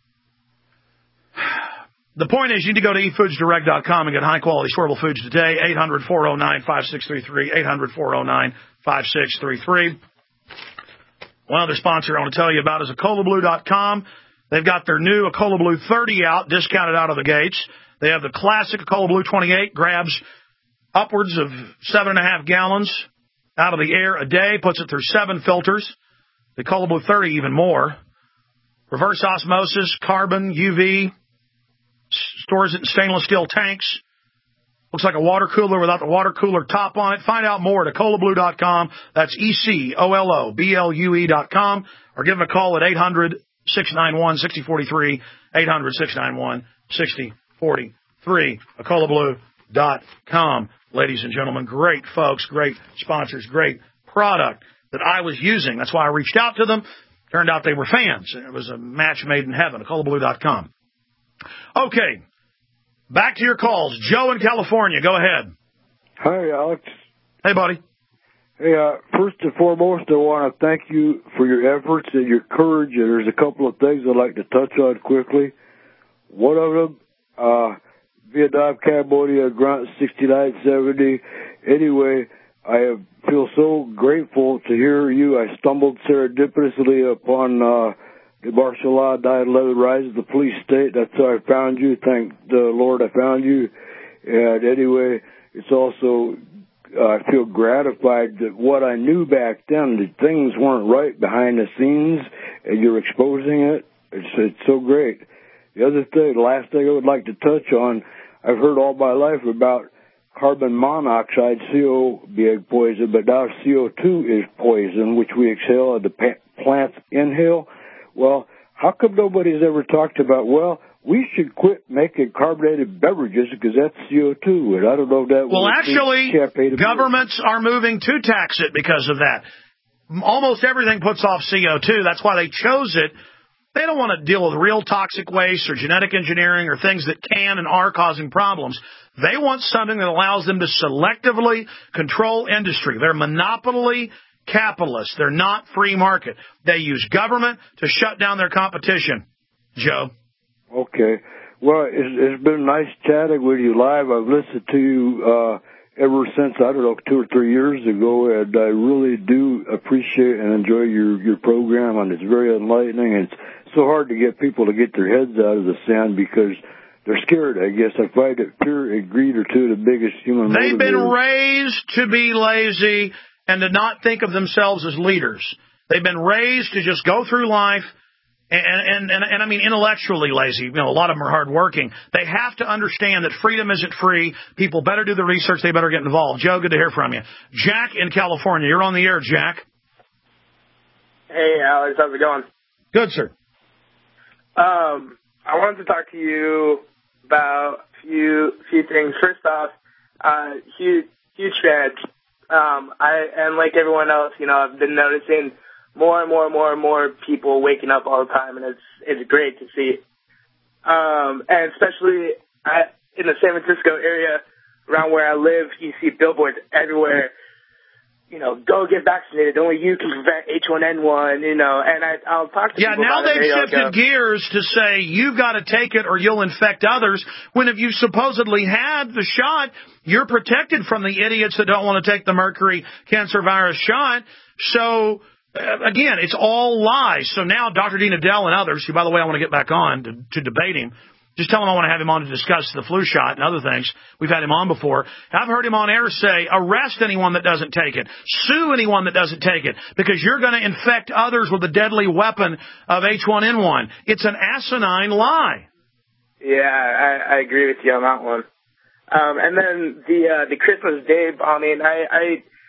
The point is you need to go to e foods direct dot com and get high-quality storable foods today. eight hundred four oh nine five six three three, eight hundred four oh nine five six three three. One other sponsor I want to tell you about is a cola blue dot com. They've got their new Acola Blue thirty out, discounted out of the gates. They have the classic Acola Blue twenty-eight, grabs upwards of seven and a half gallons out of the air a day, puts it through seven filters. The Acola Blue thirty even more. Reverse osmosis, carbon, U V, stores it in stainless steel tanks. Looks like a water cooler without the water cooler top on it. Find out more at Acola Blue dot com. That's E C O L O B L U E dot com. Or give them a call at eight hundred six nine one six zero four three, eight hundred six nine one six zero four three. Acola Blue dot com. Ladies and gentlemen, great folks, great sponsors, great product that I was using. That's why I reached out to them. Turned out they were fans. It was a match made in heaven. Acola Blue dot com. Okay. Back to your calls. Joe in California. Go ahead. Hi, Alex. Hey, buddy. Hey, uh, first and foremost, I want to thank you for your efforts and your courage. And there's a couple of things I'd like to touch on quickly. One of them, uh, Vietnam, Cambodia, Grunt sixty-nine seventy. Anyway, I feel so grateful to hear you. I stumbled serendipitously upon uh, the martial law nine eleven Rise of the Police State. That's how I found you. Thank the Lord I found you. And anyway, it's also... Uh, I feel gratified that what I knew back then, that things weren't right behind the scenes, and you're exposing it. It's, it's so great. The other thing, the last thing I would like to touch on, I've heard all my life about carbon monoxide, C O, being poison, but now C O two is poison, which we exhale and the plants inhale. Well, how come nobody's ever talked about, well, we should quit making carbonated beverages because that's C O two, and I don't know if that... Well, actually, governments are moving to tax it because of that. Almost everything puts off C O two. That's why they chose it. They don't want to deal with real toxic waste or genetic engineering or things that can and are causing problems. They want something that allows them to selectively control industry. They're monopoly capitalists. They're not free market. They use government to shut down their competition. Joe? Okay. Well, it's, it's been nice chatting with you live. I've listened to you uh, ever since, I don't know, two or three years ago, and I really do appreciate and enjoy your, your program, and it's very enlightening, and it's so hard to get people to get their heads out of the sand because they're scared, I guess. I find that fear and greed are two of the biggest human They've motivators. been raised to be lazy and to not think of themselves as leaders. They've been raised to just go through life And, and, and, and I mean, intellectually lazy. You know, a lot of them are hardworking. They have to understand that freedom isn't free. People better do the research. They better get involved. Joe, good to hear from you. Jack in California. You're on the air, Jack. Hey, Alex. How's it going? Good, sir. Um, I wanted to talk to you about a few, few things. First off, uh, huge, huge fan. Um, I, and like everyone else, you know, I've been noticing more and more and more and more people waking up all the time, and it's it's great to see. Um, and especially I, in the San Francisco area, around where I live, you see billboards everywhere. You know, go get vaccinated. Only you can prevent H one N one. You know, and I, I'll talk to yeah, people now about they've it. shifted gears to say you've got to take it or you'll infect others. When if you supposedly had the shot, you're protected from the idiots that don't want to take the mercury cancer virus shot. So. Uh, again, it's all lies. So now Doctor Dean Adele and others, who, by the way, I want to get back on to, to debate him, just tell him I want to have him on to discuss the flu shot and other things. We've had him on before. I've heard him on air say, arrest anyone that doesn't take it. Sue anyone that doesn't take it, because you're going to infect others with the deadly weapon of H one N one. It's an asinine lie. Yeah, I, I agree with you on that one. Um, and then the uh, the Christmas Day bombing, I... I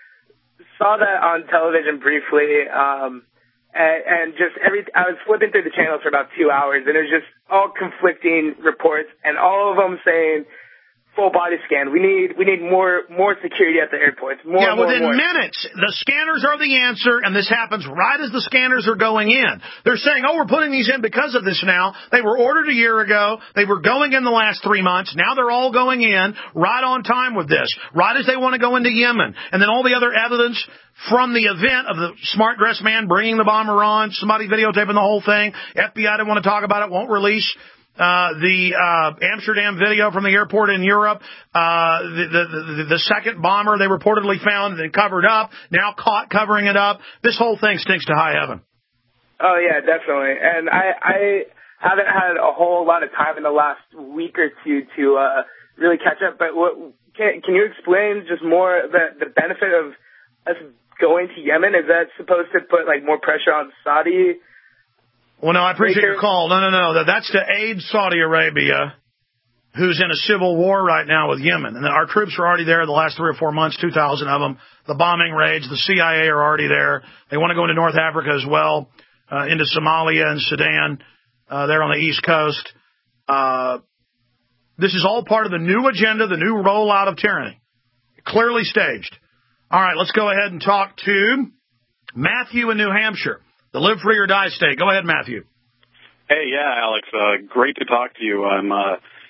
saw that on television briefly, um, and, and just every, I was flipping through the channels for about two hours, and it was just all conflicting reports, and all of them saying full body scan. We need we need more more security at the airports. More, yeah, more, within more. minutes, the scanners are the answer, and this happens right as the scanners are going in. They're saying, oh, we're putting these in because of this now. They were ordered a year ago. They were going in the last three months. Now they're all going in right on time with this, right as they want to go into Yemen. And then all the other evidence from the event of the smart dressed man bringing the bomber on, somebody videotaping the whole thing. F B I didn't want to talk about it, won't release Uh, the uh, Amsterdam video from the airport in Europe, uh, the, the, the, the second bomber they reportedly found and covered up, now caught covering it up. This whole thing stinks to high heaven. Oh, yeah, definitely. And I, I haven't had a whole lot of time in the last week or two to uh, really catch up, but what, can, can you explain just more the, the benefit of us going to Yemen? Is that supposed to put, like, more pressure on Saudi? Well, no, I appreciate your call. No, no, no. That's to aid Saudi Arabia, who's in a civil war right now with Yemen. And our troops are already there the last three or four months, two thousand of them. The bombing raids, the C I A are already there. They want to go into North Africa as well, uh, into Somalia and Sudan. Uh, there on the East Coast. Uh, this is all part of the new agenda, the new rollout of tyranny. Clearly staged. All right, let's go ahead and talk to Matthew in New Hampshire. The live free or die state. Go ahead, Matthew. Hey, yeah, Alex. Uh, great to talk to you. I'm uh,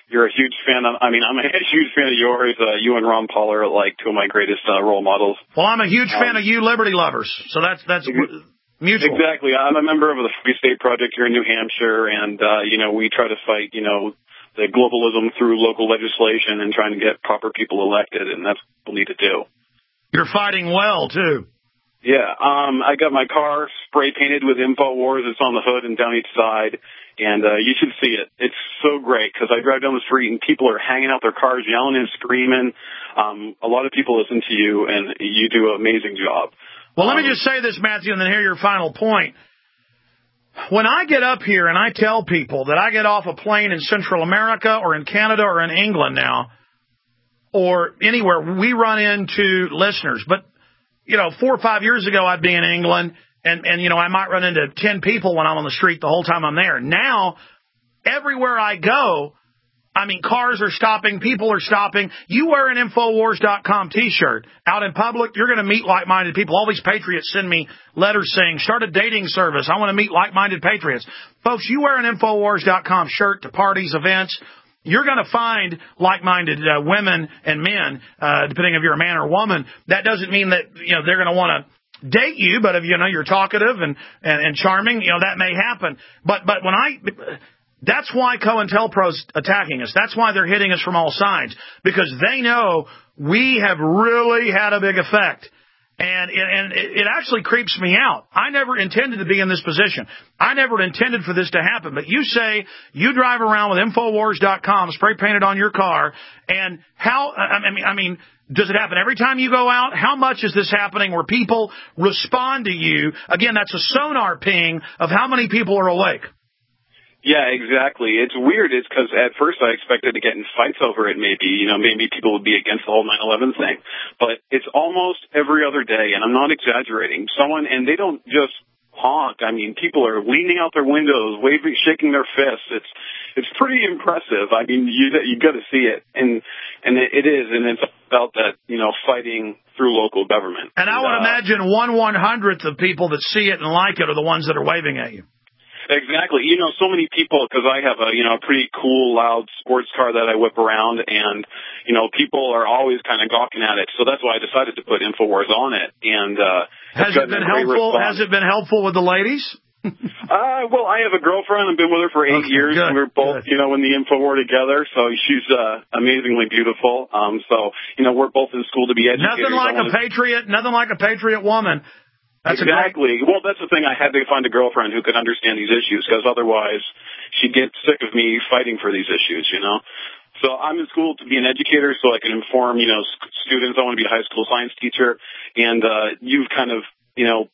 you're a huge fan of, I mean, I'm a huge fan of yours. Uh, you and Ron Paul are like two of my greatest uh, role models. Well, I'm a huge um, fan of you Liberty Lovers, so that's that's mutual. Exactly. I'm a member of the Free State Project here in New Hampshire, and, uh, you know, we try to fight, you know, the globalism through local legislation and trying to get proper people elected, and that's what we need to do. You're fighting well, too. Yeah. Um, I got my car spray painted with InfoWars. It's on the hood and down each side. And uh, you should see it. It's so great because I drive down the street and people are hanging out their cars, yelling and screaming. Um, a lot of people listen to you, and you do an amazing job. Well, let um, me just say this, Matthew, and then hear your final point. When I get up here and I tell people that I get off a plane in Central America or in Canada or in England now or anywhere, we run into listeners. But, you know, four or five years ago I'd be in England. And, and, you know, I might run into ten people when I'm on the street the whole time I'm there. Now, everywhere I go, I mean, cars are stopping, people are stopping. You wear an Infowars dot com T-shirt out in public, you're going to meet like-minded people. All these patriots send me letters saying, start a dating service. I want to meet like-minded patriots. Folks, you wear an Infowars dot com shirt to parties, events, you're going to find like-minded uh, women and men, uh, depending if you're a man or a woman. That doesn't mean that, you know, they're going to want to date you, but if, you know, you're talkative and, and, and charming, you know, that may happen. But, but when I, that's why COINTELPRO's attacking us. That's why they're hitting us from all sides, because they know we have really had a big effect. And, and it actually creeps me out. I never intended to be in this position. I never intended for this to happen. But you say you drive around with Infowars dot com spray painted on your car, and how, I mean, I mean, does it happen every time you go out? How much is this happening where people respond to you? Again, that's a sonar ping of how many people are awake. Yeah, exactly. It's weird. It's because at first I expected to get in fights over it maybe. You know, maybe people would be against the whole nine eleven thing. But it's almost every other day, and I'm not exaggerating. Someone, and they don't just honk. I mean, people are leaning out their windows, waving, shaking their fists. It's it's pretty impressive. I mean, you you got to see it, and and it, it is, and it's about that, you know, fighting through local government. And I would uh, imagine one one hundredth of people that see it and like it are the ones that are waving at you. Exactly. You know, so many people, because I have a, you know, pretty cool, loud sports car that I whip around, and, you know, people are always kind of gawking at it. So that's why I decided to put InfoWars on it. And uh, has it been helpful? Has it been helpful with the ladies? uh, well, I have a girlfriend. I've been with her for eight okay, years. Good, we're both, good. you know, in the InfoWar together. So she's uh, amazingly beautiful. Um, so, you know, we're both in school to be educators. Nothing like a patriot. Nothing like a patriot woman. That's exactly. Well, that's the thing. I had to find a girlfriend who could understand these issues, because otherwise she'd get sick of me fighting for these issues, you know. So I'm in school to be an educator so I can inform, you know, students. I want to be a high school science teacher. And uh, you've kind of, you know,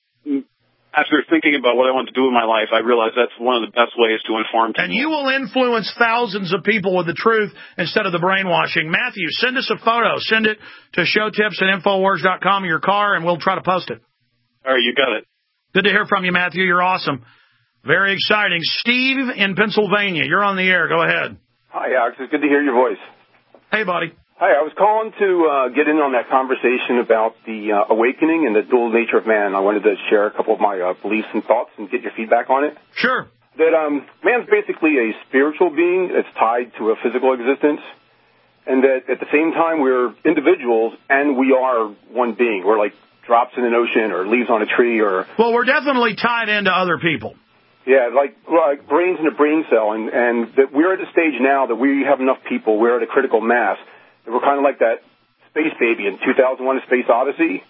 after thinking about what I want to do in my life, I realized that's one of the best ways to inform people. And you will influence thousands of people with the truth instead of the brainwashing. Matthew, send us a photo. Send it to showtips at Infowars dot com in your car, and we'll try to post it. All right, you got it. Good to hear from you, Matthew. You're awesome. Very exciting. Steve in Pennsylvania, you're on the air. Go ahead. Hi, Alex. It's good to hear your voice. Hey, buddy. Hi, I was calling to uh, get in on that conversation about the uh, awakening and the dual nature of man. I wanted to share a couple of my uh, beliefs and thoughts and get your feedback on it. Sure. That um, man's basically a spiritual being that's tied to a physical existence, and that at the same time we're individuals and we are one being. We're like drops in an ocean or leaves on a tree or... Well, we're definitely tied into other people. Yeah, like, like brains in a brain cell, and, and that we're at a stage now that we have enough people, we're at a critical mass, that we're kind of like that space baby in two thousand one: A Space Odyssey,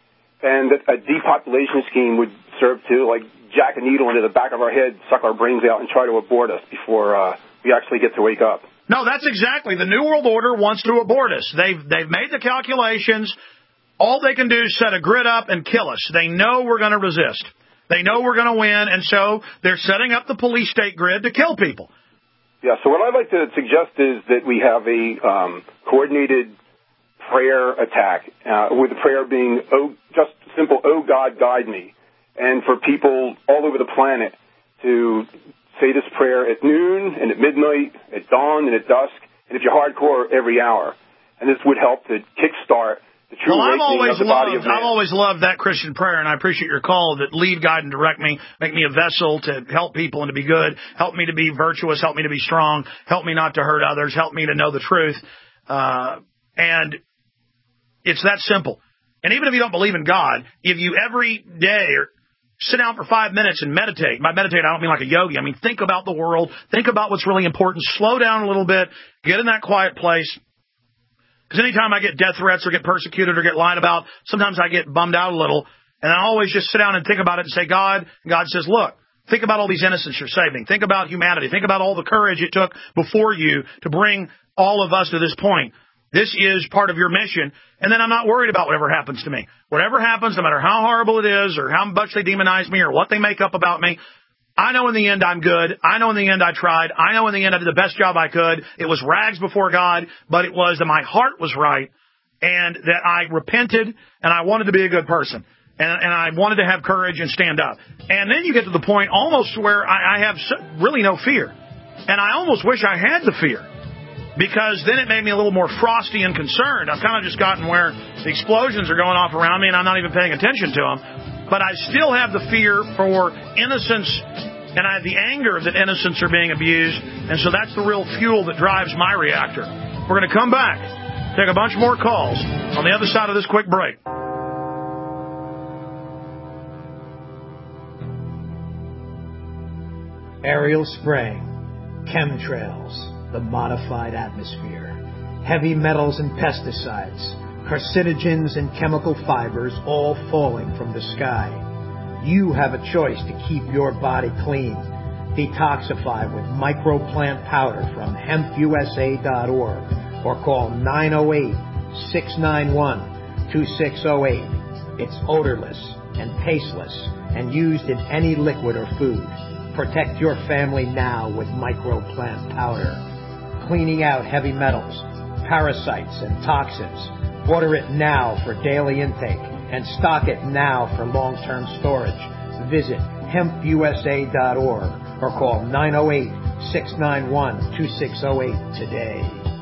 and that a depopulation scheme would serve to, like, jack a needle into the back of our head, suck our brains out, and try to abort us before uh, we actually get to wake up. No, that's exactly. The New World Order wants to abort us. They've, they've made the calculations. All they can do is set a grid up and kill us. They know we're going to resist. They know we're going to win, and so they're setting up the police state grid to kill people. Yeah, so what I'd like to suggest is that we have a um, coordinated prayer attack, uh, with the prayer being, oh, just simple, oh, God, guide me. And for people all over the planet to say this prayer at noon and at midnight, at dawn and at dusk, and if you're hardcore, every hour. And this would help to kickstart the true well, I've awakening always of the body loved, of man. I've always loved that Christian prayer, and I appreciate your call that lead, guide, and direct me, make me a vessel to help people and to be good, help me to be virtuous, help me to be strong, help me not to hurt others, help me to know the truth. Uh, and it's that simple. And even if you don't believe in God, if you every day or sit down for five minutes and meditate. By meditate, I don't mean like a yogi. I mean, think about the world. Think about what's really important. Slow down a little bit. Get in that quiet place. Because anytime I get death threats or get persecuted or get lied about, sometimes I get bummed out a little. And I always just sit down and think about it and say, God, and God says, look, think about all these innocents you're saving. Think about humanity. Think about all the courage it took before you to bring all of us to this point. This is part of your mission, and then I'm not worried about whatever happens to me. Whatever happens, no matter how horrible it is or how much they demonize me or what they make up about me, I know in the end I'm good. I know in the end I tried. I know in the end I did the best job I could. It was rags before God, but it was that my heart was right and that I repented and I wanted to be a good person. And, and I wanted to have courage and stand up. And then you get to the point almost where I, I have so, really no fear. And I almost wish I had the fear. Because then it made me a little more frosty and concerned. I've kind of just gotten where the explosions are going off around me and I'm not even paying attention to them. But I still have the fear for innocence, and I have the anger that innocents are being abused. And so that's the real fuel that drives my reactor. We're going to come back, take a bunch more calls on the other side of this quick break. Aerial spraying, chemtrails, the modified atmosphere, heavy metals and pesticides, carcinogens and chemical fibers all falling from the sky. You have a choice to keep your body clean. Detoxify with microplant powder from hemp U S A dot org or call nine oh eight, six nine one, two six oh eight. It's odorless and tasteless and used in any liquid or food. Protect your family now with microplant powder. Cleaning out heavy metals, parasites, and toxins. Order it now for daily intake and stock it now for long-term storage. Visit hemp U S A dot org or call nine oh eight, six nine one, two six oh eight today.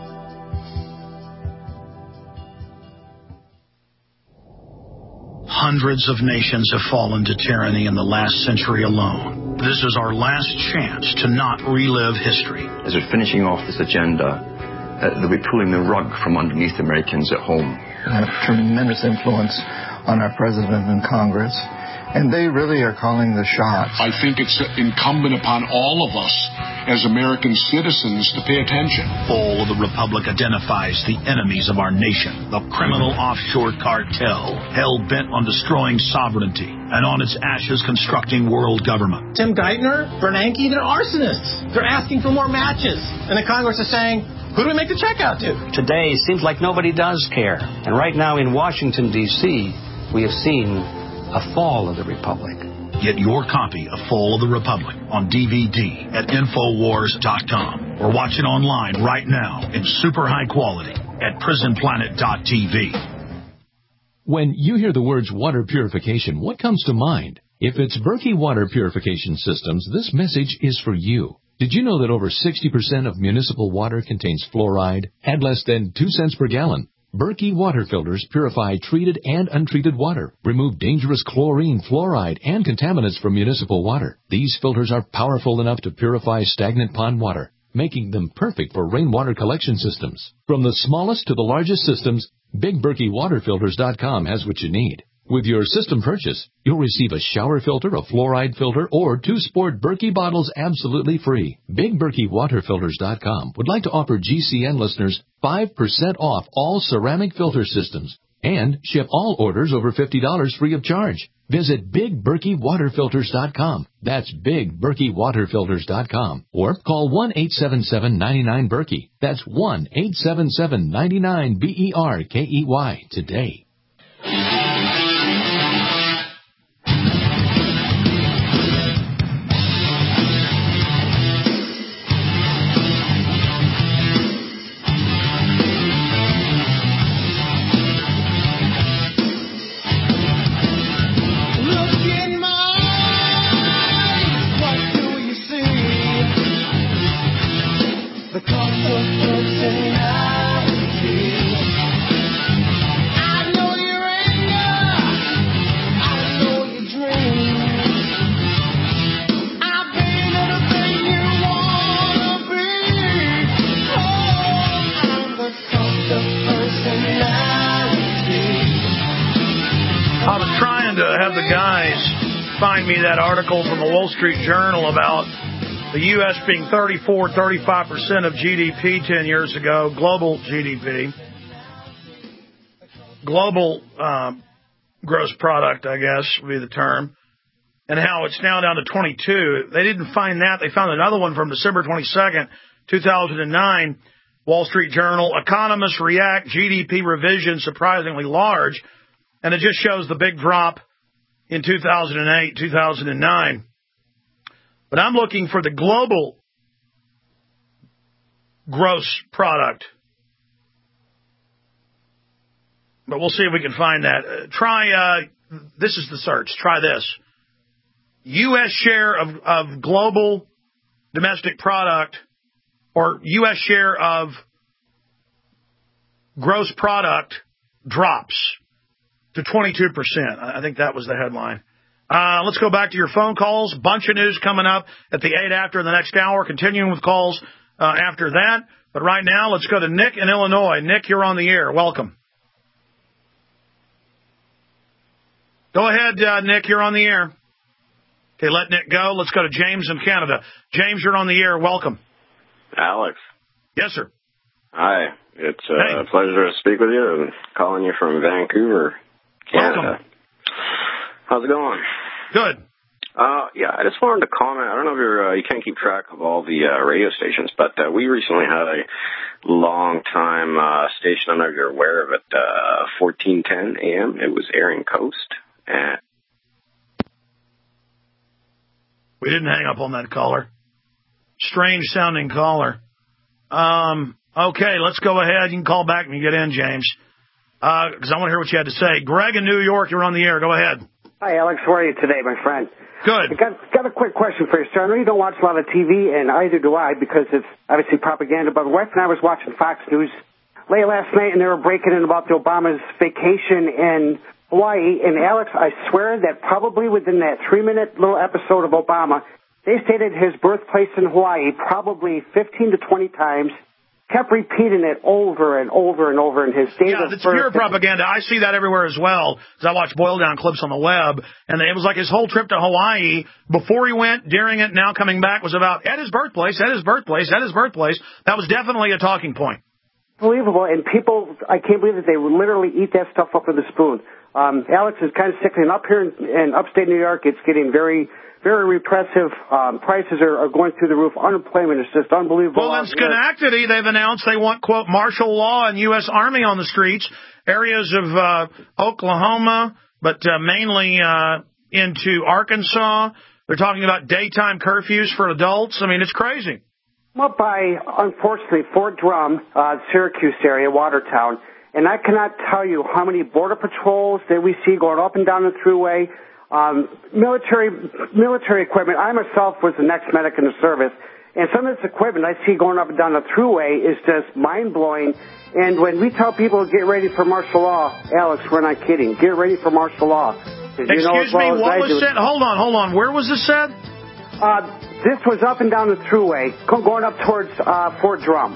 Hundreds of nations have fallen to tyranny in the last century alone. This is our last chance to not relive history. As we're finishing off this agenda, uh, they'll be pulling the rug from underneath Americans at home. Have tremendous influence on our president and Congress, and they really are calling the shots. I think it's incumbent upon all of us as American citizens to pay attention. Fall of the Republic identifies the enemies of our nation, the criminal offshore cartel, hell-bent on destroying sovereignty, and on its ashes constructing world government. Tim Geithner, Bernanke, they're arsonists. They're asking for more matches. And the Congress is saying, who do we make the check out to? Today seems like nobody does care. And right now in Washington, D C, we have seen a fall of the Republic. Get your copy of Fall of the Republic on D V D at Infowars dot com or watch it online right now in super high quality at Prison Planet dot T V. When you hear the words water purification, what comes to mind? If it's Berkey Water Purification Systems, this message is for you. Did you know that over sixty percent of municipal water contains fluoride at less than two cents per gallon? Berkey water filters purify treated and untreated water, remove dangerous chlorine, fluoride, and contaminants from municipal water. These filters are powerful enough to purify stagnant pond water, making them perfect for rainwater collection systems. From the smallest to the largest systems, Big Berkey Water Filters dot com has what you need. With your system purchase, you'll receive a shower filter, a fluoride filter, or two sport Berkey bottles absolutely free. Big Berkey Water Filters dot com would like to offer G C N listeners five percent off all ceramic filter systems and ship all orders over fifty dollars free of charge. Visit Big Berkey Water Filters dot com. That's Big Berkey Water Filters dot com. Or call one eight seven seven, nine nine, Berkey. That's one eight seven seven, nine nine, B E R K E Y today. I know I was trying to have the guys find me that article from the Wall Street Journal about the U S being thirty-four, thirty-five percent of G D P ten years ago, global G D P, global um, gross product, I guess would be the term, and how it's now down to twenty-two. They didn't find that. They found another one from December twenty-second, two thousand nine, Wall Street Journal. Economists react, G D P revision surprisingly large, and it just shows the big drop in two thousand eight, two thousand nine. But I'm looking for the global gross product. But we'll see if we can find that. Uh, try, uh, this is the search. Try this. U S share of, of global domestic product, or U S share of gross product drops to twenty-two percent. I think that was the headline. Uh, let's go back to your phone calls. Bunch of news coming up at the eight after in the next hour. Continuing with calls uh, after that. But right now, let's go to Nick in Illinois. Nick, you're on the air. Welcome. Go ahead, uh, Nick. You're on the air. Okay, let Nick go. Let's go to James in Canada. James, you're on the air. Welcome. Alex. Yes, sir. Hi. It's uh, hey. a pleasure to speak with you. I'm calling you from Vancouver, Canada. Welcome. How's it going? Good. Uh, yeah, I just wanted to comment. I don't know if you're, uh, you can't keep track of all the uh, radio stations, but uh, we recently had a long-time uh, station. I don't know if you're aware of it, uh, fourteen ten A M. It was airing Coast. And we didn't hang up on that caller. Strange-sounding caller. Um, okay, let's go ahead. You can call back when you get in, James, because uh, I want to hear what you had to say. Greg in New York, you're on the air. Go ahead. Hi, Alex. How are you today, my friend? Good. I got, got a quick question for you, sir. I know you don't watch a lot of T V, and either do I, because it's obviously propaganda, but my wife and I was watching Fox News late last night, and they were breaking in about the Obama's vacation in Hawaii. And, Alex, I swear that probably within that three-minute little episode of Obama, they stated his birthplace in Hawaii probably fifteen to twenty times, kept repeating it over and over and over in his days Yeah, of it's birth. pure propaganda. I see that everywhere as well, because I watch boil-down clips on the web, and it was like his whole trip to Hawaii, before he went, during it, now coming back, was about at his birthplace, at his birthplace, at his birthplace. That was definitely a talking point. Unbelievable, and people, I can't believe that they would literally eat that stuff up with a spoon. Um, Alex is kind of sickening. Up here in, in upstate New York, it's getting very... very repressive. Um, prices are, are going through the roof. Unemployment is just unbelievable. Well, in Schenectady, they've announced they want, quote, martial law and U S Army on the streets, areas of uh, Oklahoma, but uh, mainly uh, into Arkansas. They're talking about daytime curfews for adults. I mean, it's crazy. I'm up by, unfortunately, Fort Drum, uh, Syracuse area, Watertown, and I cannot tell you how many border patrols that we see going up and down the thruway. Um, military military equipment. I myself was the next medic in the service, and some of this equipment I see going up and down the thruway is just mind-blowing. And when we tell people to get ready for martial law, Alex, we're not kidding. Get ready for martial law. Excuse you know as well me, what as was said? Hold on, hold on. Where was this said? Uh, this was up and down the thruway, going up towards uh, Fort Drum.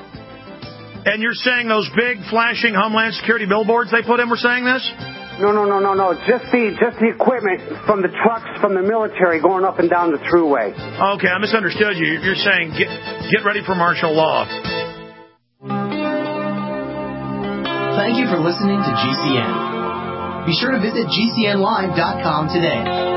And you're saying those big flashing Homeland Security billboards they put in were saying this? No, no, no, no, no. Just the just the equipment from the trucks from the military going up and down the thruway. Okay, I misunderstood you. You're saying get get ready for martial law. Thank you for listening to G C N. Be sure to visit G C N live dot com today.